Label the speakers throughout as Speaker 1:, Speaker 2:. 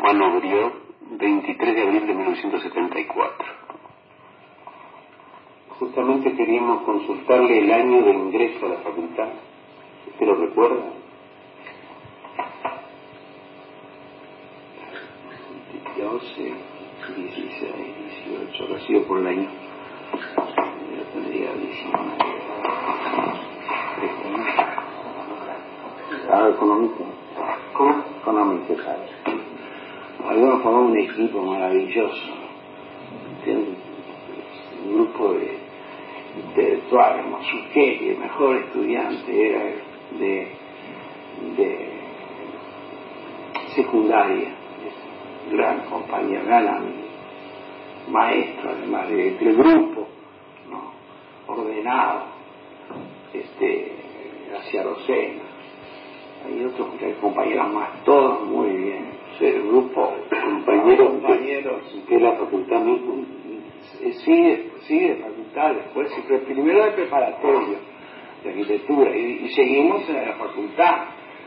Speaker 1: Mano Briot, 23 de abril de 1974. Justamente queríamos consultarle el año de ingreso a la facultad. ¿Usted lo recuerda? 12, 16, 18, lo ha sido por el año. Yo tendría 19.
Speaker 2: Económico.
Speaker 1: ¿Cómo?
Speaker 2: Económico, ¿sabes? Habíamos formado un equipo maravilloso, ¿entiendes? Un grupo de intelectuales, Masuquet, el mejor estudiante era de secundaria, gran compañía, gran maestro, además del grupo, ¿no? Ordenado, hacia Rosena. Hay otros compañeros más, todos muy bien. El grupo, compañeros
Speaker 1: de la facultad mismo.
Speaker 2: Sigue facultad, después primero de preparatorio de arquitectura y seguimos en la facultad.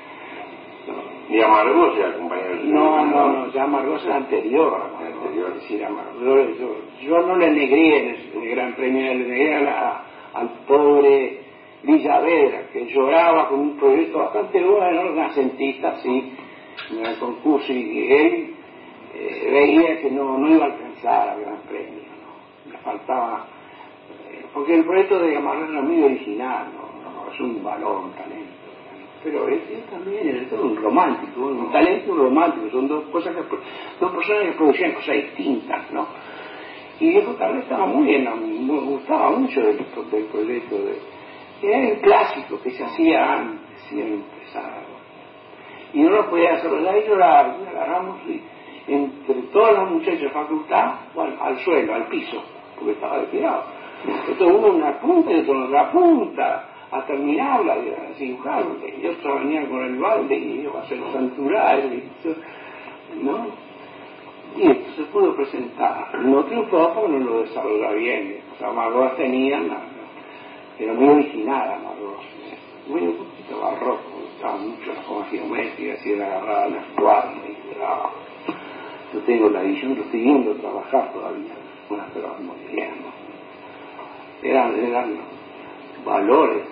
Speaker 1: ¿Y Amargós era compañero?
Speaker 2: No, ya Amargós era anterior. Es decir, yo no le negué el Gran Premio, le negué al pobre Villavedra, que lloraba con un proyecto bastante bueno, renacentista, sí, en el concurso, y él veía que no iba a alcanzar al Gran Premio, ¿no? Le faltaba, porque el proyecto de Amargós era muy original, no, es un valor, un talento, pero él también era todo un romántico, un talento y un romántico, son dos personas que producían cosas distintas, ¿no? Y Viejo Carré estaba muy bien, me gustaba mucho del proyecto era el clásico que se hacía antes, siempre, ¿sabes? Y no lo podía desarrollar y llorar, y agarramos entre todos los muchachos de facultad, bueno, al suelo, al piso, porque estaba retirado. Entonces uno en una punta y otro en otra punta, a terminarla, a dibujar, y otro venía con el balde y iba a hacer los santurales, ¿no? Y esto se pudo presentar. No triunfó porque no lo desarrollaba bien. O sea, Amargós tenía, era muy original Amargós, muy un poquito barroco, gustaba mucho la forma geométrica, así era agarrada las cuadras y trabajo. Yo tengo la visión, lo estoy viendo trabajar todavía, pero muy bien, ¿no? Eran valores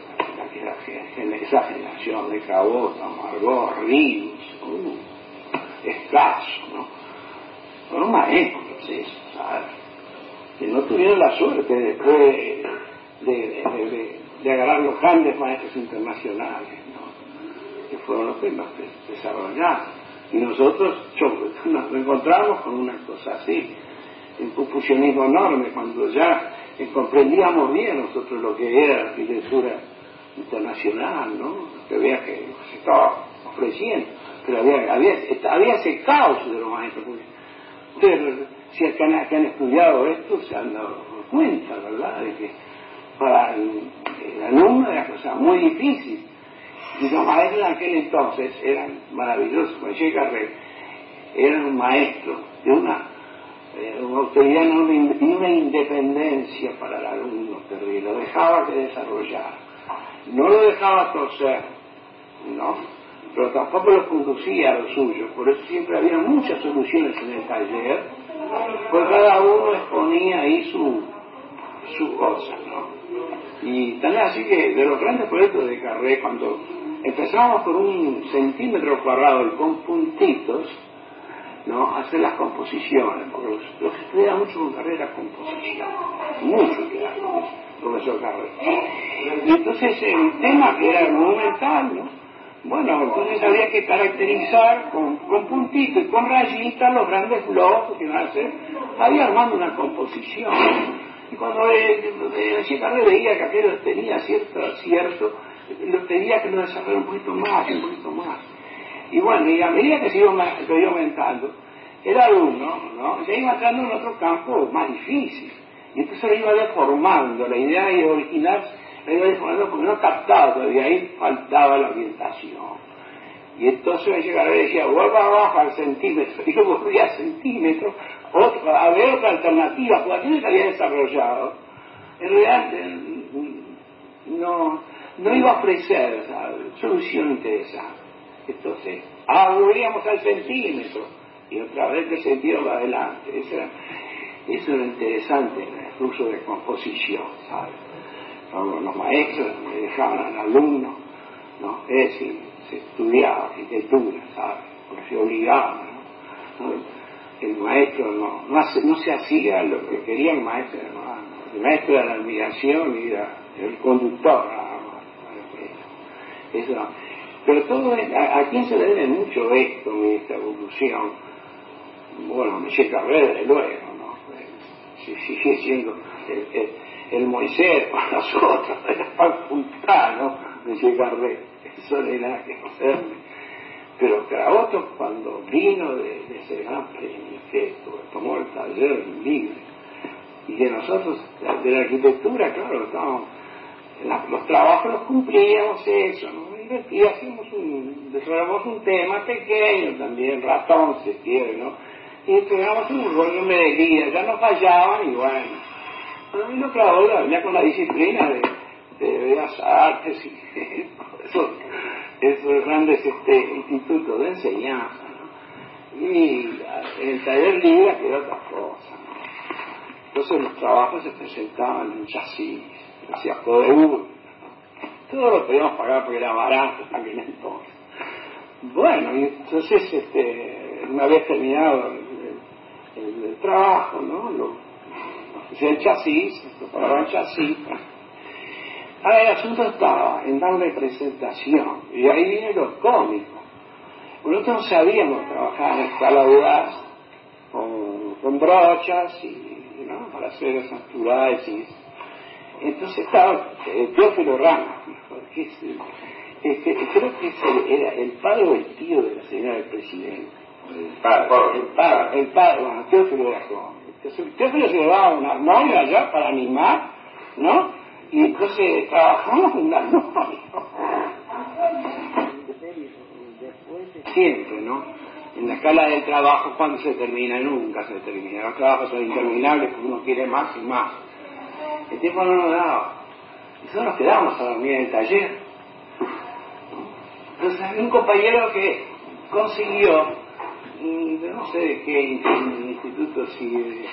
Speaker 2: esa generación de Cabot, Amargós, Ríos, escaso, ¿no? Fueron maestros esos, ¿sabes? Que no tuvieron la suerte después de agarrar los grandes maestros internacionales, ¿no? Que fueron los que nos desarrollaron. Y nosotros nos encontramos con una cosa así, un confusionismo enorme, cuando ya comprendíamos bien nosotros lo que era la arquitectura internacional, ¿no? Que veía que se estaba ofreciendo, pero había ese caos de los maestros. Ustedes, si que han estudiado esto, se han dado cuenta, ¿verdad?, de que para el alumno era cosa muy difícil. Y los maestros en aquel entonces eran maravillosos. Monsieur Carré era un maestro de una autoridad y una independencia para el alumno terrible. Lo dejaba que desarrollara, no lo dejaba torcer, ¿no? Pero tampoco lo conducía a lo suyo. Por eso siempre había muchas soluciones en el taller, pues cada uno exponía ahí su cosa, ¿no? Y tan así que de los grandes proyectos de Carré, cuando empezamos por 1 centímetro cuadrado y con puntitos, ¿no?, hacer las composiciones, porque los que estudiaban mucho con Carré era composición, mucho que era con el profesor Carré. Y entonces el tema que era monumental, ¿no? Bueno, entonces había que caracterizar con puntitos y con rayitas los grandes bloques que iban a hacer, ahí armando una composición. Y cuando Carré veía que aquello tenía cierto, lo pedía que lo desarrollara un poquito más. Y bueno, y a medida que se iba aumentando, el alumno, ¿no?, se iba entrando en otro campo más difícil. Y entonces lo iba deformando, la idea de original la iba deformando porque no captaba todavía, ahí faltaba la orientación. Y entonces Carré decía, vuelva abajo al centímetro, y yo volvía al centímetro, a ver otra alternativa, porque aquello que había desarrollado, en realidad no iba a ofrecer esa solución interesante. Entonces, volvíamos al centímetro, y otra vez que se dio para adelante. Eso era interesante en el curso de composición, ¿sabes? Los maestros le dejaban al alumno, ¿no? Es decir, se estudiaba arquitectura, ¿sabes? Porque se obligaba, ¿no? El maestro no se hacía lo que quería el maestro, ¿no? El maestro era la admiración y era el conductor, nada más. Eso. Pero todo, ¿a quién se le debe mucho esto, esta evolución? Bueno, Michel Carré, desde luego, ¿no? Sigue siendo el Moisés para nosotros, de la facultad, ¿no? Michel Carré, eso no hay nada que hacerle. Pero Caraboto, cuando vino de ese gran premio, que tomó el taller libre, y que nosotros, de la arquitectura, claro, estábamos, los trabajos los cumplíamos, eso, ¿no? Y desarrollamos un tema pequeño también, ratón, si quiere, ¿no? Y entregamos un rollo de Medellín, ya no fallaban y bueno. Pero vino Caraboto ya con la disciplina de Bellas Artes y esos grandes institutos de enseñanza, ¿no? Y el taller libre quedó otra cosa, ¿no? Entonces los trabajos se presentaban en chasis, hacía Codeur, todo lo podíamos pagar porque era barato en aquel entonces. Bueno, y entonces una vez terminado el trabajo, ¿no? Lo hacía el chasis, lo pagaban chasis. Ahora el asunto estaba en darle presentación, y ahí viene lo cómico. Nosotros no sabíamos trabajar en escala audaz con brochas y ¿no? Para hacer esas plurales. Entonces estaba Teófilo Ramos, que creo que era el padre o el tío de la señora del presidente. El padre, bueno, Teófilo era joven. Teófilo se llevaba una novia allá para animar, ¿no? Y entonces trabajamos en la novia. Siempre, ¿no? En la escala del trabajo, cuando se termina, nunca se termina. Los trabajos son interminables porque uno quiere más y más. El tiempo no nos daba. Nosotros nos quedábamos a dormir en el taller. Entonces había un compañero que consiguió, no sé de qué instituto, si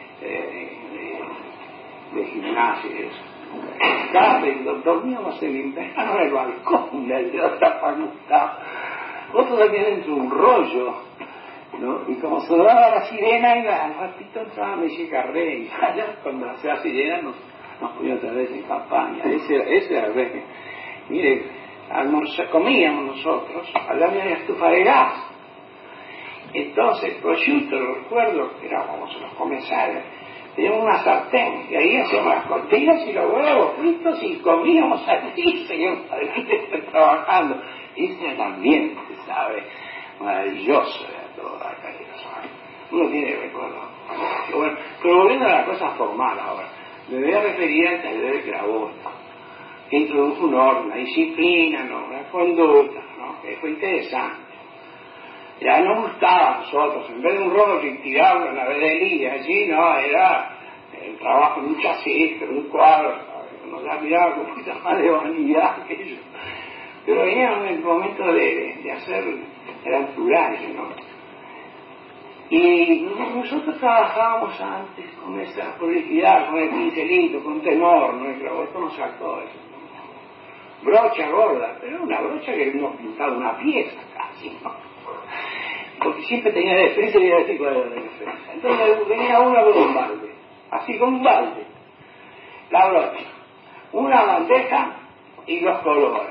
Speaker 2: de gimnasia y eso. Dormíamos en el verano en el balcón de otra facultad. Otros dormían dentro de un rollo, ¿no? Y como sonaba la sirena, y al ratito entraba Michel Carré, y allá cuando hacía la sirena nos ponía otra vez en campaña. Ese era el rey. Mire, comíamos nosotros, allá había estufa de gas. Entonces, prosciutto, lo recuerdo, que era como se los comensales, teníamos una sartén, y ahí hacíamos las tortillas y los huevos fritos y comíamos allí, seguíamos adelante trabajando. Ese era el ambiente, ¿sabe? Maravilloso era todo acá. Uno tiene recuerdo. Bueno, pero volviendo a la cosa formal ahora, me voy a referir al taller de Caraboto, que introdujo un orden, una disciplina, ¿no? Una conducta, ¿no? Que fue interesante. Ya nos gustaba a nosotros, en vez de un rollo que tirarlo en la vedelía, allí no, era el trabajo en un chasis, en un cuadro, ¿sabes? Nos la miraba con un poquito más de vanidad que ellos. Pero venía en el momento de hacer, eran plurales, ¿no? Y nosotros trabajábamos antes con esa publicidad, con el pincelito, con tenor, ¿no? El Caraboto nos sacó eso. Brocha gorda, pero una brocha que nos pintaba una pieza casi, ¿no? Porque siempre tenía defensa y era así con la defensa. Entonces venía una con un balde, así con un balde, la brocha, una bandeja y los colores.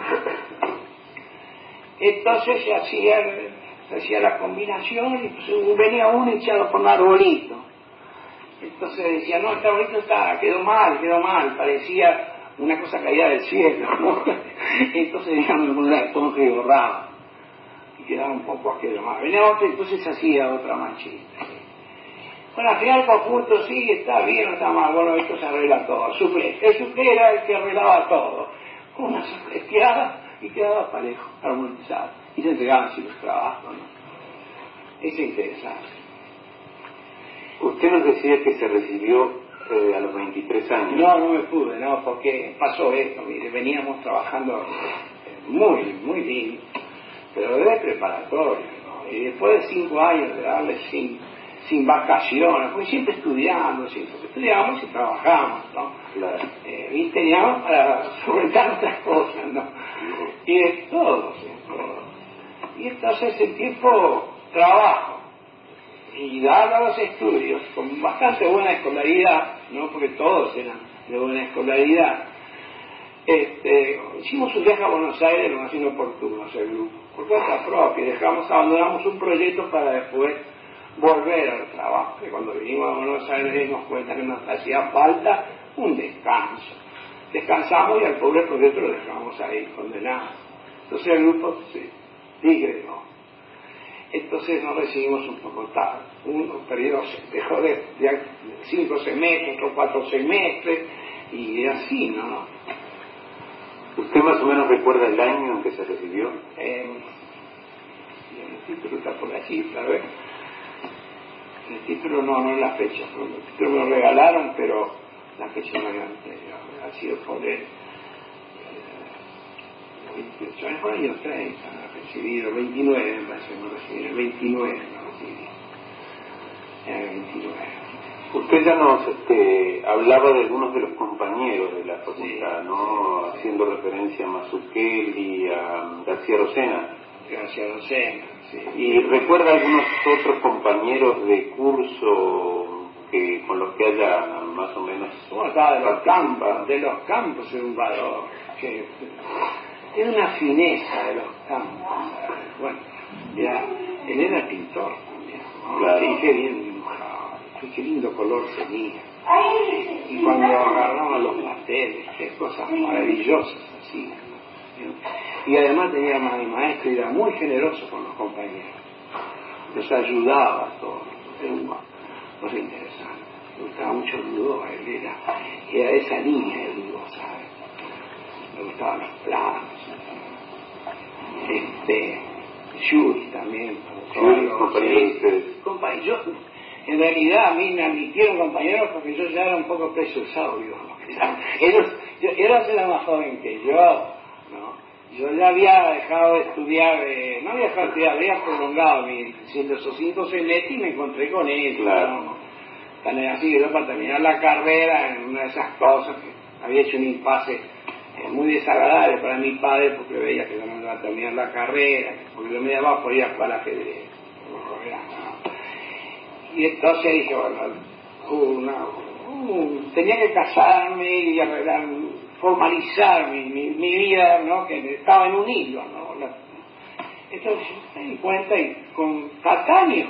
Speaker 2: Entonces se hacía la combinación y pues venía uno echado con un arbolito. Entonces decía, no, este arbolito quedó mal, parecía una cosa caída del cielo, ¿no? Entonces digamos, con la esponja y borraba. Y quedaba un poco aquello más. Venía otro y entonces se hacía otra manchita. Bueno, al final el conjunto sí, está bien o está mal, bueno, esto se arregla todo. El suplé era el que arreglaba todo. Con una sopleteada y quedaba parejo, armonizado. Y se entregaban así los trabajos, ¿no? Es interesante.
Speaker 3: Usted nos decía que se recibió a los 23 años.
Speaker 2: No me pude, no, porque pasó esto, mire, veníamos trabajando muy bien, pero de preparatoria, ¿no? Y después de 5 años de darle sin vacaciones, pues siempre estudiamos y trabajamos, ¿no?
Speaker 3: Claro.
Speaker 2: Y teníamos para solventar otras cosas, ¿no? Y es todo, ¿sí? Y entonces el tiempo trabajo y dado los estudios con bastante buena escolaridad, ¿no? Porque todos eran de buena escolaridad, hicimos un viaje a Buenos Aires lo más inoportuno, el grupo, por cuenta propia, abandonamos un proyecto para después volver al trabajo, que cuando vinimos a Buenos Aires nos cuenta que nos hacía falta un descanso. Descansamos y al pobre proyecto lo dejamos ahí condenado. Entonces el grupo se digregó. Entonces nos recibimos un poco tarde. Uno perdió, dejó de 5 semestres, otros 4 semestres, y así, ¿no?
Speaker 3: ¿Usted más o menos recuerda el año en que se recibió?
Speaker 2: El título está por allí, ¿sabes? El título no es la fecha, el título me lo regalaron, pero la fecha no era anterior, ha sido por el 28 años, por el año 30, recibido, 29 me parece, no recibí, el 29 no recibí, el 29.
Speaker 3: Usted ya nos hablaba de algunos de los compañeros de la facultad, sí, ¿no? Sí, haciendo referencia a Mazzucchelli y a García Rosena.
Speaker 2: García Rosena, sí.
Speaker 3: ¿Y recuerda algunos otros compañeros de curso con los que haya más o menos...
Speaker 2: Bueno, estaba de los campos era un valor, que era una fineza de los campos, ¿sabes? Bueno, él era pintor también, ¿no?
Speaker 3: Claro.
Speaker 2: Sí, qué bien dibujado, qué lindo color tenía. Y cuando agarraban los pasteles, qué cosas maravillosas hacían, ¿no? Y además tenía maestro y era muy generoso con los compañeros, los ayudaba a todos, era una cosa interesante. Me gustaba mucho Ludó, él era esa línea de Ludó, ¿sabes? Me gustaban los planos, Yuri también, compañeros. En realidad a mí me admitieron compañeros porque yo ya era un poco peso usado, ellos eran más jóvenes que yo, ¿no? Yo ya había dejado de estudiar, no había dejado de estudiar, había prolongado esos 5 semestres y me encontré con ellos,
Speaker 3: claro.
Speaker 2: ¿no? Tan así que yo para terminar la carrera, en una de esas cosas que había hecho un impasse muy desagradable para mi padre, porque veía que yo no iba a terminar la carrera, porque yo me llamaba por ir a jugar ajedrez, ¿no? Y entonces dije, bueno, tenía que casarme y arreglar, formalizar mi vida, ¿no? Que estaba en un hilo, ¿no? Entonces me di cuenta y con Catania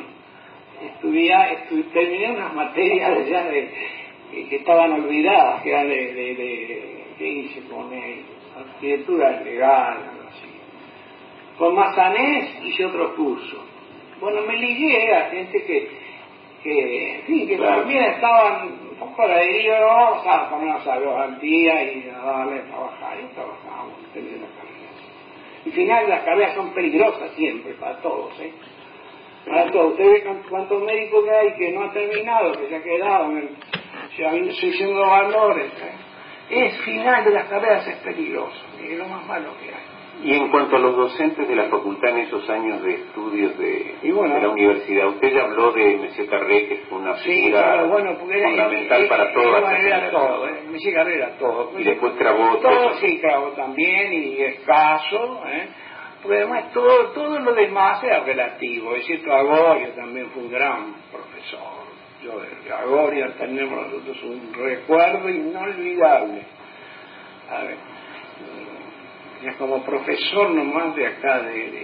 Speaker 2: terminé unas materias ya que estaban olvidadas, que eran ¿qué hice con él? Arquitectura legal, algo así. Con Massanés hice otro curso. Bueno, me ligué a gente que
Speaker 3: claro.
Speaker 2: también estaban un poco a la deriva, vamos a ponernos a los al día y a darle a trabajar. Y trabajábamos, terminé la carrera. Y al final las carreras son peligrosas siempre, para todos, ¿eh? Para todos. Usted ve cuántos médicos que hay que no han terminado, que se han quedado haciendo valores, ¿eh? El final de las carreras es peligroso, es lo más malo que hay.
Speaker 3: Y en cuanto a los docentes de la facultad en esos años de estudios de la universidad, usted ya habló de M. Carré, que fue una figura fundamental para toda la
Speaker 2: generación. M. Carré era todo.
Speaker 3: Y después Crabot.
Speaker 2: Todo, sí, Crabot también, y escaso, porque además todo lo demás era relativo. Es cierto, Agoria también fue un gran profesor. Yo de Agoria tenemos nosotros un recuerdo inolvidable. A ver, es como profesor nomás de acá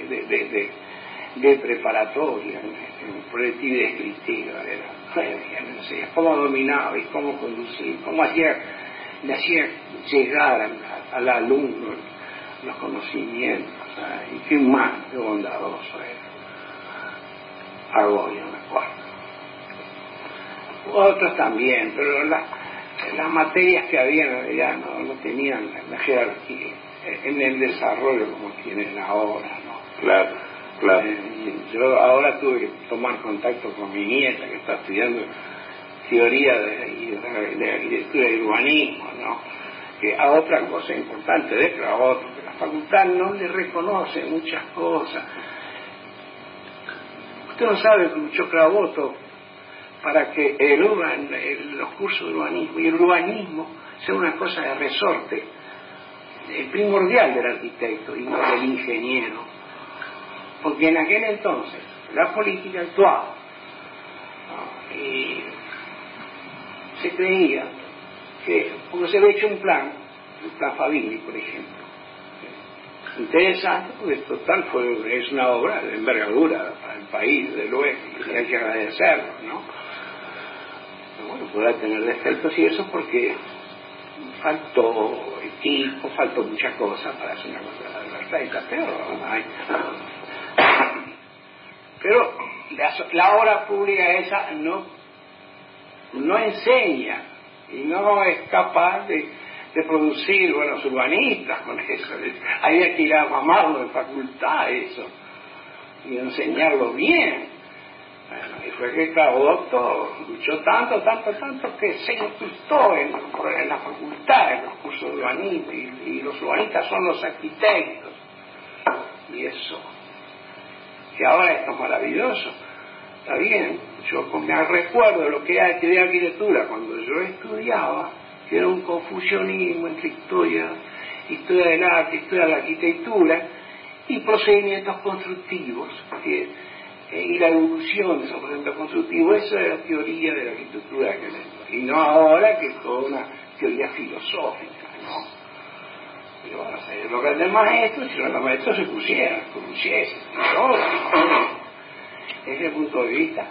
Speaker 2: de preparatoria, en proyectiva y descriptiva, no sé, cómo dominaba y cómo conducía, cómo le hacía llegar al alumno los conocimientos, ¿sabes? Y qué más, qué bondadoso era. Agoria, me acuerdo. Otros también, pero las materias que había en realidad no tenían la jerarquía en el desarrollo como tienen ahora, ¿no?
Speaker 3: Claro, claro.
Speaker 2: Yo ahora tuve que tomar contacto con mi nieta que está estudiando teoría de arquitectura y urbanismo, ¿no? Que a otra cosa importante de Crabot, que la facultad no le reconoce muchas cosas. Usted no sabe que luchó Craboto para que los cursos de urbanismo y el urbanismo sea una cosa de resorte primordial del arquitecto y no del ingeniero, porque en aquel entonces la política actuaba, ¿no? Y se creía que, porque se había hecho un plan Favini, por ejemplo, interesante, porque total es una obra de envergadura para el país, de luego, y hay que agradecerlo, ¿no? Pero bueno, podrá tener defectos y eso porque faltó equipo, faltó muchas cosas para hacer una cosa perfecta, pero la obra pública esa no enseña y no es capaz de producir buenos urbanistas con eso. Había que ir a mamarlo en facultad eso y enseñarlo bien. Bueno, y fue que Craboto luchó tanto que se incrustó en la facultad, en los cursos de urbanismo, y los urbanistas son los arquitectos, y eso, que ahora esto es maravilloso. Está bien, yo me recuerdo lo que era estudiar arquitectura cuando yo estudiaba, que era un confusionismo entre historia del arte, historia de la arquitectura y procedimientos constructivos, y la evolución de esos procedimientos constructivos. Esa es la teoría de la arquitectura que y no ahora que es toda una teoría filosófica, ¿no? Pero bueno, los grandes maestros, si los maestros se pusiesen, desde ese punto de vista,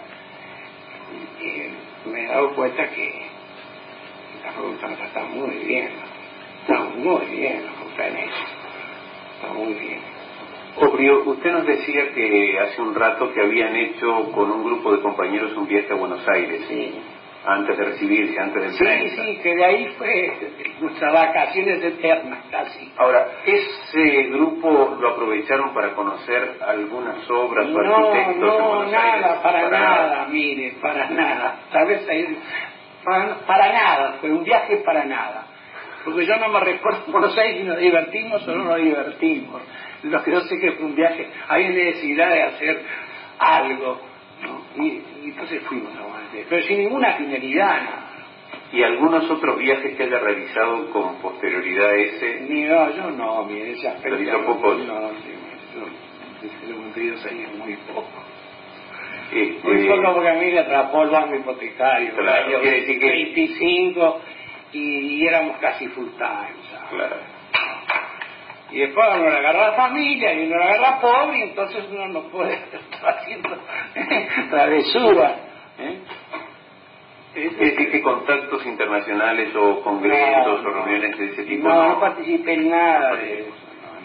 Speaker 2: me he dado cuenta que la facultad está muy bien, la facultad en eso, está muy bien.
Speaker 3: Obvio, usted nos decía que hace un rato que habían hecho con un grupo de compañeros un viaje a Buenos Aires.
Speaker 2: Sí.
Speaker 3: Antes de recibirse, antes del 30.
Speaker 2: Sí, que de ahí fue nuestras vacaciones eternas casi.
Speaker 3: Ahora, ¿ese grupo lo aprovecharon para conocer algunas obras o arquitectos en Buenos Aires?
Speaker 2: Para nada, mire, para nada. Tal vez para nada, fue un viaje para nada. Porque yo no me recuerdo en Buenos Aires si nos divertimos o no nos divertimos. Lo que yo sé que fue un viaje, había necesidad de hacer algo, ¿no? Y entonces fuimos a Buenos Aires, pero sin ninguna finalidad, nada.
Speaker 3: ¿Y algunos otros viajes que haya realizado con posterioridad a ese?
Speaker 2: No, yo no, mire, ese aspecto.
Speaker 3: ¿Lo hizo pocos?
Speaker 2: No, desde los 22 años muy poco.
Speaker 3: Muy
Speaker 2: poco porque a mí me atrapó el banco hipotecario.
Speaker 3: Claro, quiere decir que
Speaker 2: 25 y éramos casi full time, ¿sabes?
Speaker 3: Claro.
Speaker 2: Y después uno le agarra la familia y uno le agarra pobre y entonces uno no puede estar haciendo travesura.
Speaker 3: Es decir, que contactos internacionales o congresos o reuniones de ese tipo
Speaker 2: no participé en nada de eso.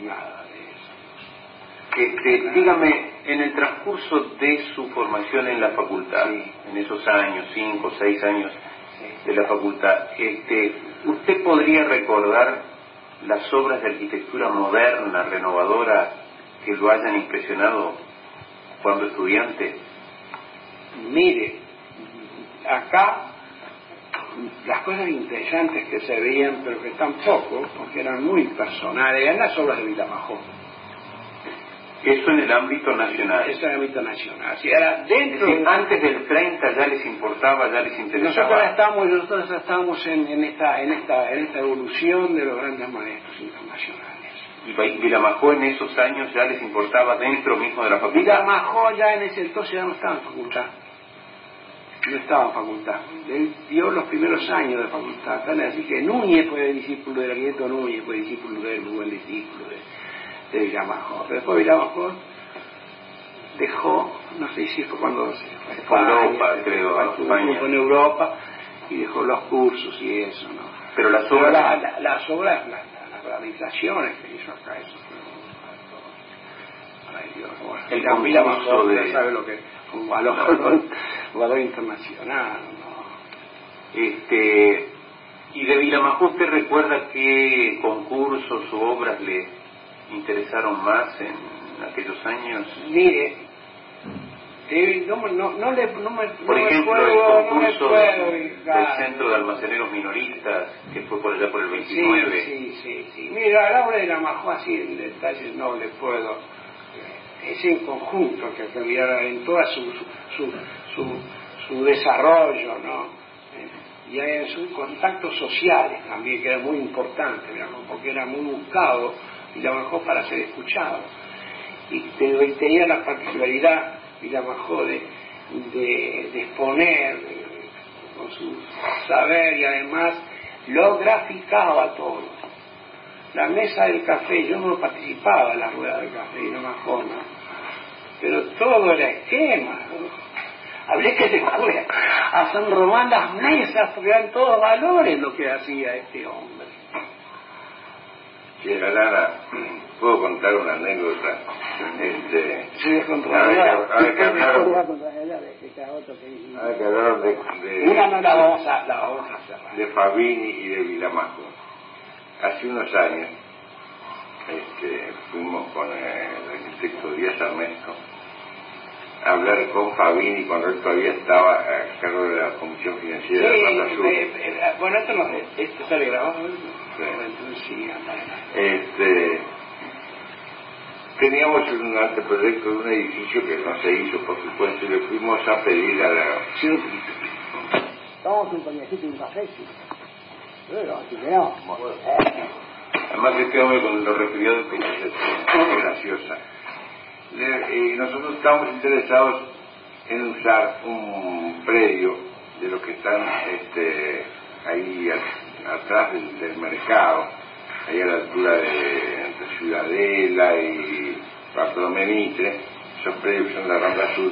Speaker 3: Dígame, en el transcurso de su formación en la facultad, en esos años, 5 o 6 años de la facultad, ¿usted podría recordar las obras de arquitectura moderna, renovadora, que lo hayan impresionado cuando estudiante?
Speaker 2: Mire, acá las cosas interesantes que se veían, pero que tampoco, porque eran muy personales, eran las obras de Vilamajó.
Speaker 3: Eso en el ámbito nacional.
Speaker 2: Eso en el ámbito nacional. Si era dentro
Speaker 3: antes del 30 ya les importaba, ya les interesaba.
Speaker 2: Nosotros estábamos en esta evolución de los grandes maestros internacionales.
Speaker 3: ¿Y Vilamajó en esos años ya les importaba dentro mismo de la facultad?
Speaker 2: Vilamajó ya en ese entonces ya no estaba en facultad. No estaba en facultad. Él dio los primeros años de facultad. Así que Núñez fue discípulo del arquitecto Núñez, fue discípulo de él, muy buen discípulo de Vilamajó. Pero después Vilamajó dejó, no sé si fue cuando se fue a España,
Speaker 3: Europa, creo,
Speaker 2: España. En Europa y dejó los cursos y eso, ¿no?
Speaker 3: Pero las obras,
Speaker 2: las obras, las rehabilitaciones que hizo acá, eso fue ay Dios, bueno,
Speaker 3: el concurso de
Speaker 2: sabe lo que es un valor internacional, ¿no?
Speaker 3: Y de Vilamajó, ¿usted recuerda qué concursos o obras le interesaron más en aquellos años?
Speaker 2: Mire,
Speaker 3: por ejemplo, el concurso del Centro de Almaceneros Minoristas, que fue por allá por el 29.
Speaker 2: Sí. Mira, a la obra de Vilamajó así en detalle no le puedo. es en conjunto que cambiara en todo su desarrollo, ¿no? Y en sus contactos sociales también, que era muy importante, digamos, porque era muy buscado Villamanjó para ser escuchado. Y tenía la particularidad Villamanjó de exponer con su saber, y además lo graficaba todo. La mesa del café, yo no participaba en la rueda del café, Villamanjó, ¿no? Pero todo era esquema, ¿no? Hablé que después a San Román las mesas, porque eran todos valores lo que hacía este hombre.
Speaker 4: Sí, Lara, ¿puedo contar una anécdota?
Speaker 2: Sí,
Speaker 4: ahora que hablaron
Speaker 2: una no la vamos a cerrar.
Speaker 4: De Fabini y de Villamanjó. Hace unos años fuimos con el arquitecto Díaz Armesto a hablar con Fabini cuando él todavía estaba a cargo de la Comisión Financiera de la Banda Sur.
Speaker 2: Bueno, esto sale grabado, ¿no?
Speaker 4: Sí. Teníamos un anteproyecto de un edificio que no se hizo, por supuesto, y le fuimos a pedir a la...
Speaker 5: Tomamos un coñacito y un café, sí. Pero así que no.
Speaker 4: Además, este hombre con lo refirió de es graciosa. Nosotros estamos interesados en usar un predio de los que están ahí atrás del mercado, ahí a la altura de Ciudadela y Bartolomé Mitre. Esos predios son la Rambla Sur,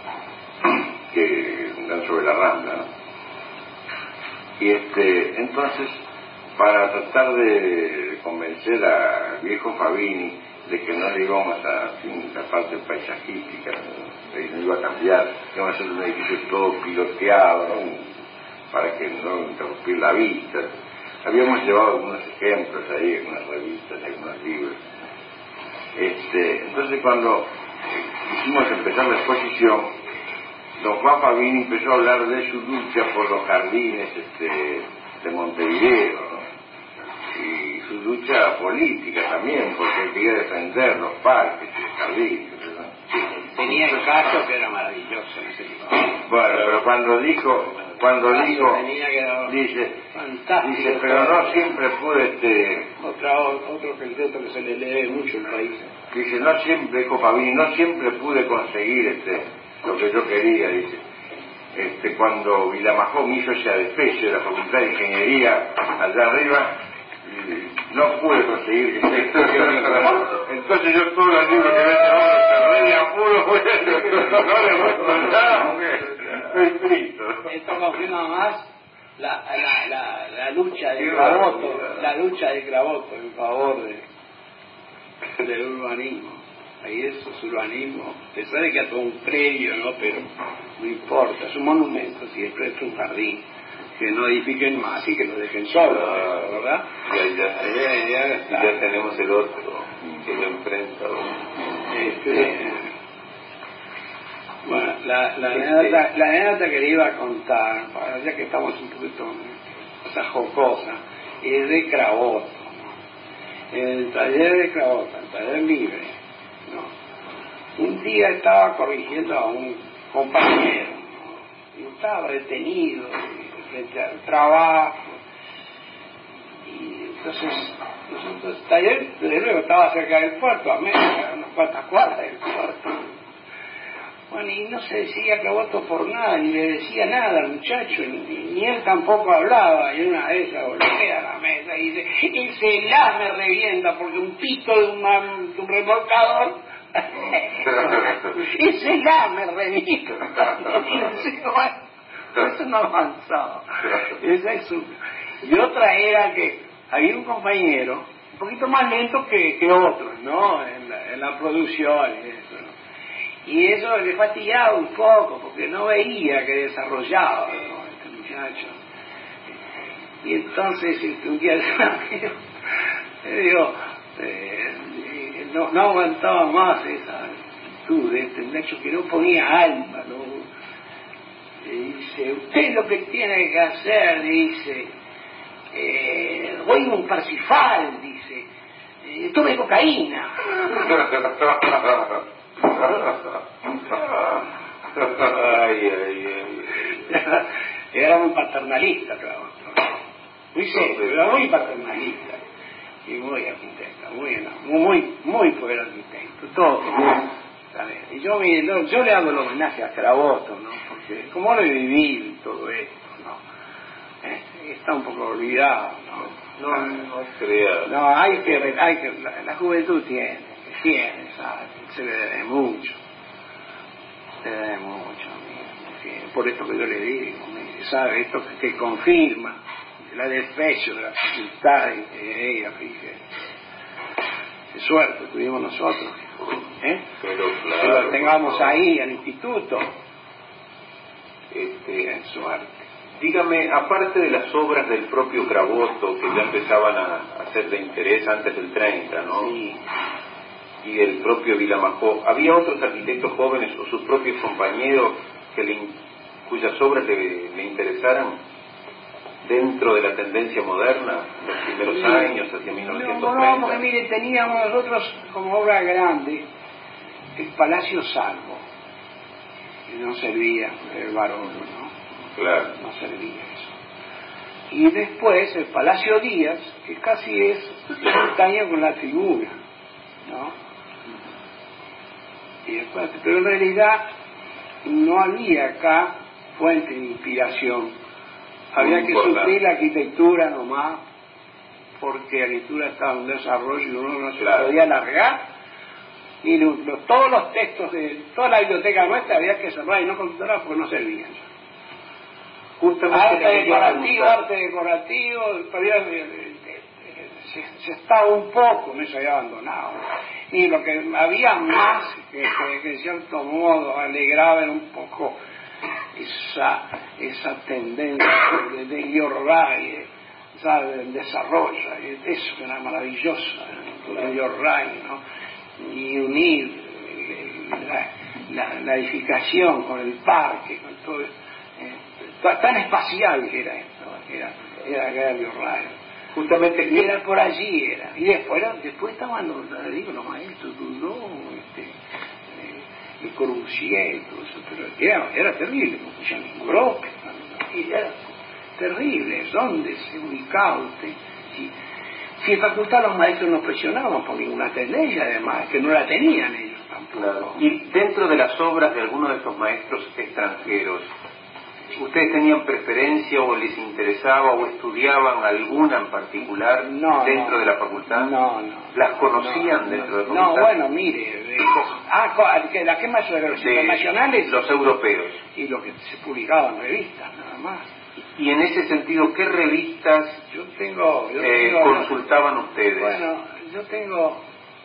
Speaker 4: que dan sobre la Rambla, ¿no? Y entonces, para tratar de convencer al viejo Fabini de que no le íbamos a la parte paisajística, que no iba a cambiar, íbamos a hacer un edificio todo piloteado, ¿no? Para que no interrumpir la vista. Habíamos llevado algunos ejemplos ahí, algunas revistas, algunos libros. Entonces, cuando quisimos empezar la exposición, don Juan Fabini empezó a hablar de su lucha por los jardines de Montevideo, ¿no? Y su lucha política también, porque él quería defender los parques y los jardines, ¿no?
Speaker 2: Tenía el caso que era maravilloso en ese tipo.
Speaker 4: Bueno, pero cuando dijo dice, pero no siempre pude
Speaker 2: otro que se le lee mucho el país.
Speaker 4: Dice, no siempre, dijo Fabini, no siempre pude conseguir lo que yo quería, dice. Cuando Villamanjó me hizo ese despecho de la Facultad de Ingeniería allá arriba, no pude conseguir que entonces yo todos los libros que ven ahora cerré de apuro, no le muestro nada porque estoy frito.
Speaker 2: Esto confirma más la lucha de Craboto, en favor del urbanismo. Ahí eso es urbanismo, a pesar de que a todo un predio, ¿no? Pero no importa, es un monumento, siempre es un jardín. Que no edifiquen más y que lo dejen solo, ¿verdad?
Speaker 3: Ya tenemos el otro que lo enfrenta.
Speaker 2: Bueno, la anécdota que le iba a contar, ya que estamos un poquito jocosa, es de Craboto, ¿no? En el taller de Craboto, el taller libre, ¿no? Un día estaba corrigiendo a un compañero, ¿no? Y estaba detenido frente al trabajo, y entonces nosotros, el taller desde luego estaba cerca del puerto, a unas cuantas cuadras del puerto. Bueno, y no se decía Craboto por nada, ni le decía nada al muchacho, ni él tampoco hablaba, y una de esas golpea la mesa y dice, ese me revienta porque un pito de un remolcador, ese me revienta. Eso no avanzaba. Esa es una. Y otra era que había un compañero un poquito más lento que otros, ¿no? En la producción y eso, ¿no? Y eso le fatigaba un poco porque no veía que desarrollaba, ¿no? Este muchacho. Y entonces un día le digo, no aguantaba más esa actitud de este muchacho que no ponía alma, ¿no? Dice, usted lo que tiene que hacer, dice, voy a un Parsifal, dice, tome cocaína. Era muy paternalista, claro. Muy serio, pero muy paternalista. Y muy arquitecto, muy poder arquitecto, todo. ¿Sabes? Y yo le hago el homenaje a Caraboto, ¿no? Porque como lo he vivido y todo esto, ¿no? Está un poco olvidado, ¿no? No, hay que la juventud tiene, ¿sabes? Se le debe mucho, amigo. Por esto que yo le digo, ¿sabe? Esto que confirma la despecho de la facultad de ella, fíjate. Qué suerte tuvimos nosotros,
Speaker 3: Pero claro,
Speaker 2: que lo tengamos ahí al instituto. Qué suerte.
Speaker 3: Dígame, aparte de las obras del propio Caraboto, que ya empezaban a ser de interés antes del 30, ¿no?
Speaker 2: Sí.
Speaker 3: Y el propio Vilamajó, ¿había otros arquitectos jóvenes o sus propios compañeros cuyas obras le interesaran dentro de la tendencia moderna, los primeros años, hacia 1930?
Speaker 2: No, porque mire, teníamos nosotros como obra grande el Palacio Salvo, que no servía el Barolo, ¿no?
Speaker 3: Claro.
Speaker 2: No servía eso. Y después el Palacio Díaz, que casi es simultáneo con la tribuna, ¿no? Y después, pero en realidad no había acá fuente de inspiración. Había que suplir la arquitectura nomás, porque la arquitectura estaba en desarrollo y uno no se podía largar. Y todos los textos de toda la biblioteca nuestra había que cerrar y no computadoras porque no servían.
Speaker 3: Justamente
Speaker 2: arte decorativo, se estaba un poco, no se había abandonado. Y lo que había más, que en cierto modo alegraba era un poco esa tendencia de Yorray, ¿sabes? Del desarrollo, eso que era maravilloso, de Yorray, ¿no? Y unir la edificación con el parque, con todo eso. Tan espacial que era esto, era Yorray.
Speaker 3: Justamente
Speaker 2: y era por allí, y después estaban los maestros Dudó, el Corbusier, todo eso, pero era terrible, y era terrible. ¿Dónde se ubicaba usted? Si en facultad los maestros nos presionaban por ninguna tendencia, además, que no la tenían ellos tampoco.
Speaker 3: Claro. Y dentro de las obras de algunos de estos maestros extranjeros, ¿ustedes tenían preferencia o les interesaba o estudiaban alguna en particular dentro de la facultad?
Speaker 2: No.
Speaker 3: ¿Las conocían dentro de la facultad?
Speaker 2: No, bueno, mire, ¿a qué más los internacionales?
Speaker 3: Los europeos.
Speaker 2: Y lo que se publicaba en revistas, nada más.
Speaker 3: Y en ese sentido, ¿qué revistas
Speaker 2: yo tengo
Speaker 3: consultaban ustedes?
Speaker 2: Bueno, yo tengo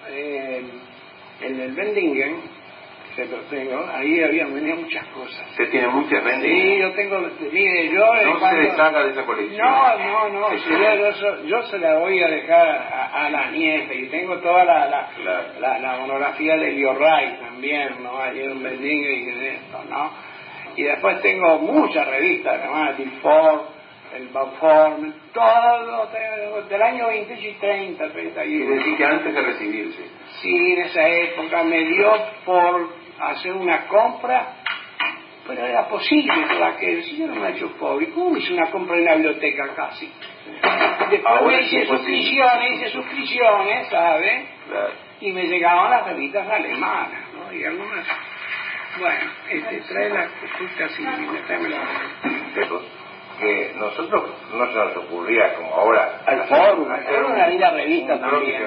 Speaker 2: el Bendingen, que lo tengo, ahí venía muchas cosas.
Speaker 3: ¿Usted tiene muchas Bendingen?
Speaker 2: Sí, yo tengo, mire,
Speaker 3: No se deshaga de esa colección.
Speaker 2: No, yo se la voy a dejar a la nieta, y tengo toda la monografía de Yorray también, ¿no? Hay un Bendingen y esto, ¿no? Y después tengo muchas revistas, además, el Ford, el Bauform, todo del año 28 y 30, 31.
Speaker 3: Es decir, que antes de recibirse.
Speaker 2: Sí, en esa época me dio por hacer una compra, pero era posible todo aquello. Si yo no me he hecho pobre, ¿cómo hice una compra en la biblioteca casi? Después me hice suscripciones, ¿sabes?
Speaker 3: Claro.
Speaker 2: Y me llegaban las revistas alemanas, ¿no? Y algunas... Bueno, trae la justa así,
Speaker 4: Pero que nosotros no se nos ocurría como ahora
Speaker 2: al foro, era una linda revista también.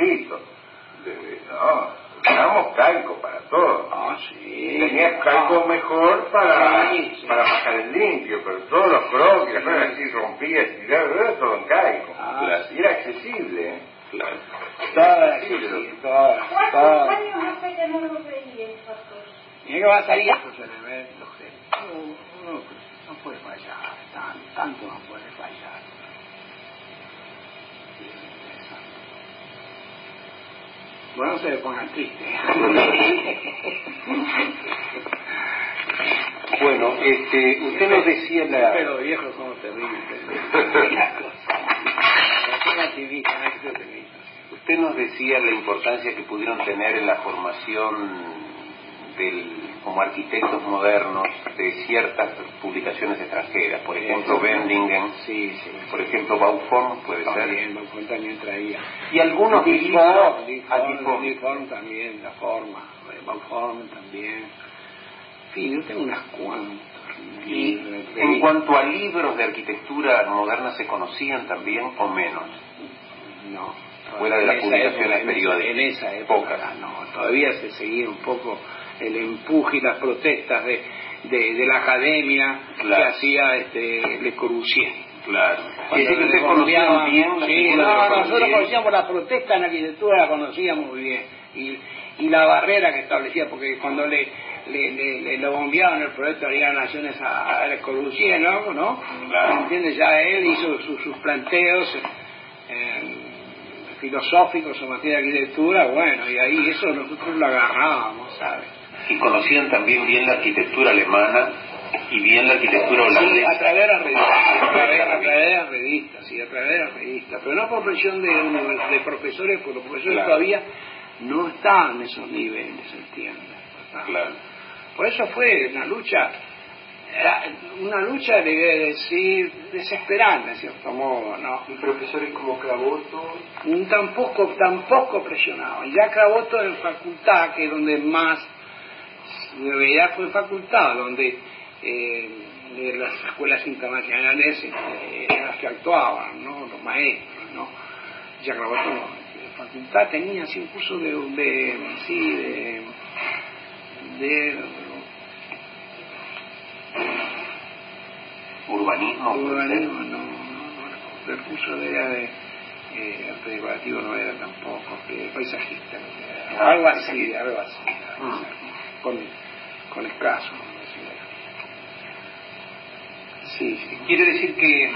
Speaker 4: No, usábamos calco para todo.
Speaker 2: Ah, sí.
Speaker 4: Tenías calco mejor para bajar el limpio, pero todos los croquis, las cosas así rompías y todo en calco. Y era accesible, ¿eh?
Speaker 3: Claro.
Speaker 2: Todas, ¿Cuántos
Speaker 6: años hace que no lo veía esas cosas?
Speaker 2: Y que va a salir esto, se le ve, no puede fallar, tanto no puede fallar. Bueno, no se le pongan triste.
Speaker 3: Bueno, usted nos decía
Speaker 2: Pero viejos son terribles.
Speaker 3: Usted nos decía la importancia que pudieron tener en la formación como arquitectos modernos de ciertas publicaciones extranjeras, por ejemplo Bendingen,
Speaker 2: sí,
Speaker 3: por ejemplo Bauform, puede
Speaker 2: también,
Speaker 3: ser.
Speaker 2: Bauform también traía.
Speaker 3: Y algunos
Speaker 2: Bauform también, la forma, Bauform también. En fin, yo tengo unas cuantas.
Speaker 3: Y en cuanto a libros de arquitectura moderna, ¿se conocían también o menos?
Speaker 2: No.
Speaker 3: Fuera de las publicaciones periódicas.
Speaker 2: En esa época, no. Todavía se seguía un poco el empuje y las protestas de la academia,
Speaker 3: claro,
Speaker 2: que hacía Le Corbusier.
Speaker 3: Claro.
Speaker 2: Cuando
Speaker 3: que ustedes conocían bien la figura de
Speaker 2: nosotros conocíamos la protesta en arquitectura, la conocíamos muy bien. Y la barrera que establecía, porque cuando lo bombeaban el proyecto de las Naciones a Le Corbusier, ¿no?
Speaker 3: Claro.
Speaker 2: ¿Entiendes? Ya él hizo sus planteos filosóficos o materia de arquitectura, bueno, y ahí eso nosotros lo agarrábamos, ¿sabes?
Speaker 3: Y conocían también bien la arquitectura alemana y bien la arquitectura holandesa.
Speaker 2: Sí, a través de las revistas, a través de las revistas, pero no por presión de profesores, porque los profesores
Speaker 3: claro,
Speaker 2: todavía no estaban en esos niveles, ¿entiendes?
Speaker 3: Claro.
Speaker 2: Por eso fue una lucha, le voy a decir, desesperante, en cierto modo, ¿no?
Speaker 7: ¿Y profesores como Cravotto?
Speaker 2: Tampoco presionaban. Ya Cravotto en facultad, que es donde más, en realidad fue en facultad, donde las escuelas internacionales eran las que actuaban, ¿no? Los maestros, ¿no? Ya Cravotto no. En facultad tenía así un curso de
Speaker 3: urbanismo,
Speaker 2: no, el curso de arte decorativo no era tampoco, paisajista, algo así, con escaso. Sí.
Speaker 3: Quiere decir que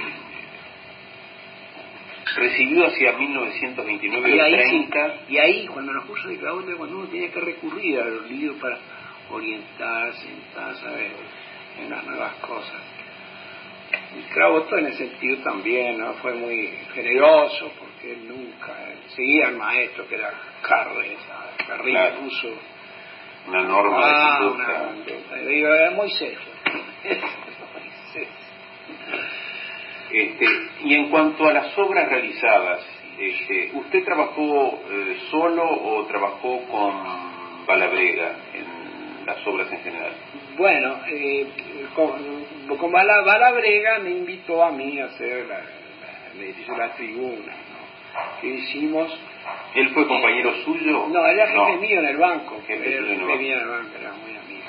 Speaker 3: recibió hacia 1929 o 30.
Speaker 2: Y ahí, cuando los cursos de Cravotto, cuando uno tenía que recurrir a los libros para orientarse, saber en las nuevas cosas. Y Cravotto en ese sentido también, ¿no? Fue muy generoso, porque él nunca seguía al maestro, que era Carré,
Speaker 3: claro,
Speaker 2: puso
Speaker 3: una norma de conducta.
Speaker 2: Era muy serio.
Speaker 3: Y en cuanto a las obras realizadas, ¿usted trabajó solo o trabajó con Balabrega en las obras en general?
Speaker 2: Bueno, con Balabrega me invitó a mí a hacer el edificio de la Tribuna, ¿no? Que hicimos.
Speaker 3: ¿Él fue compañero suyo?
Speaker 2: No, era jefe mío en el banco.
Speaker 3: Jefe mío en el banco,
Speaker 2: era muy amigo.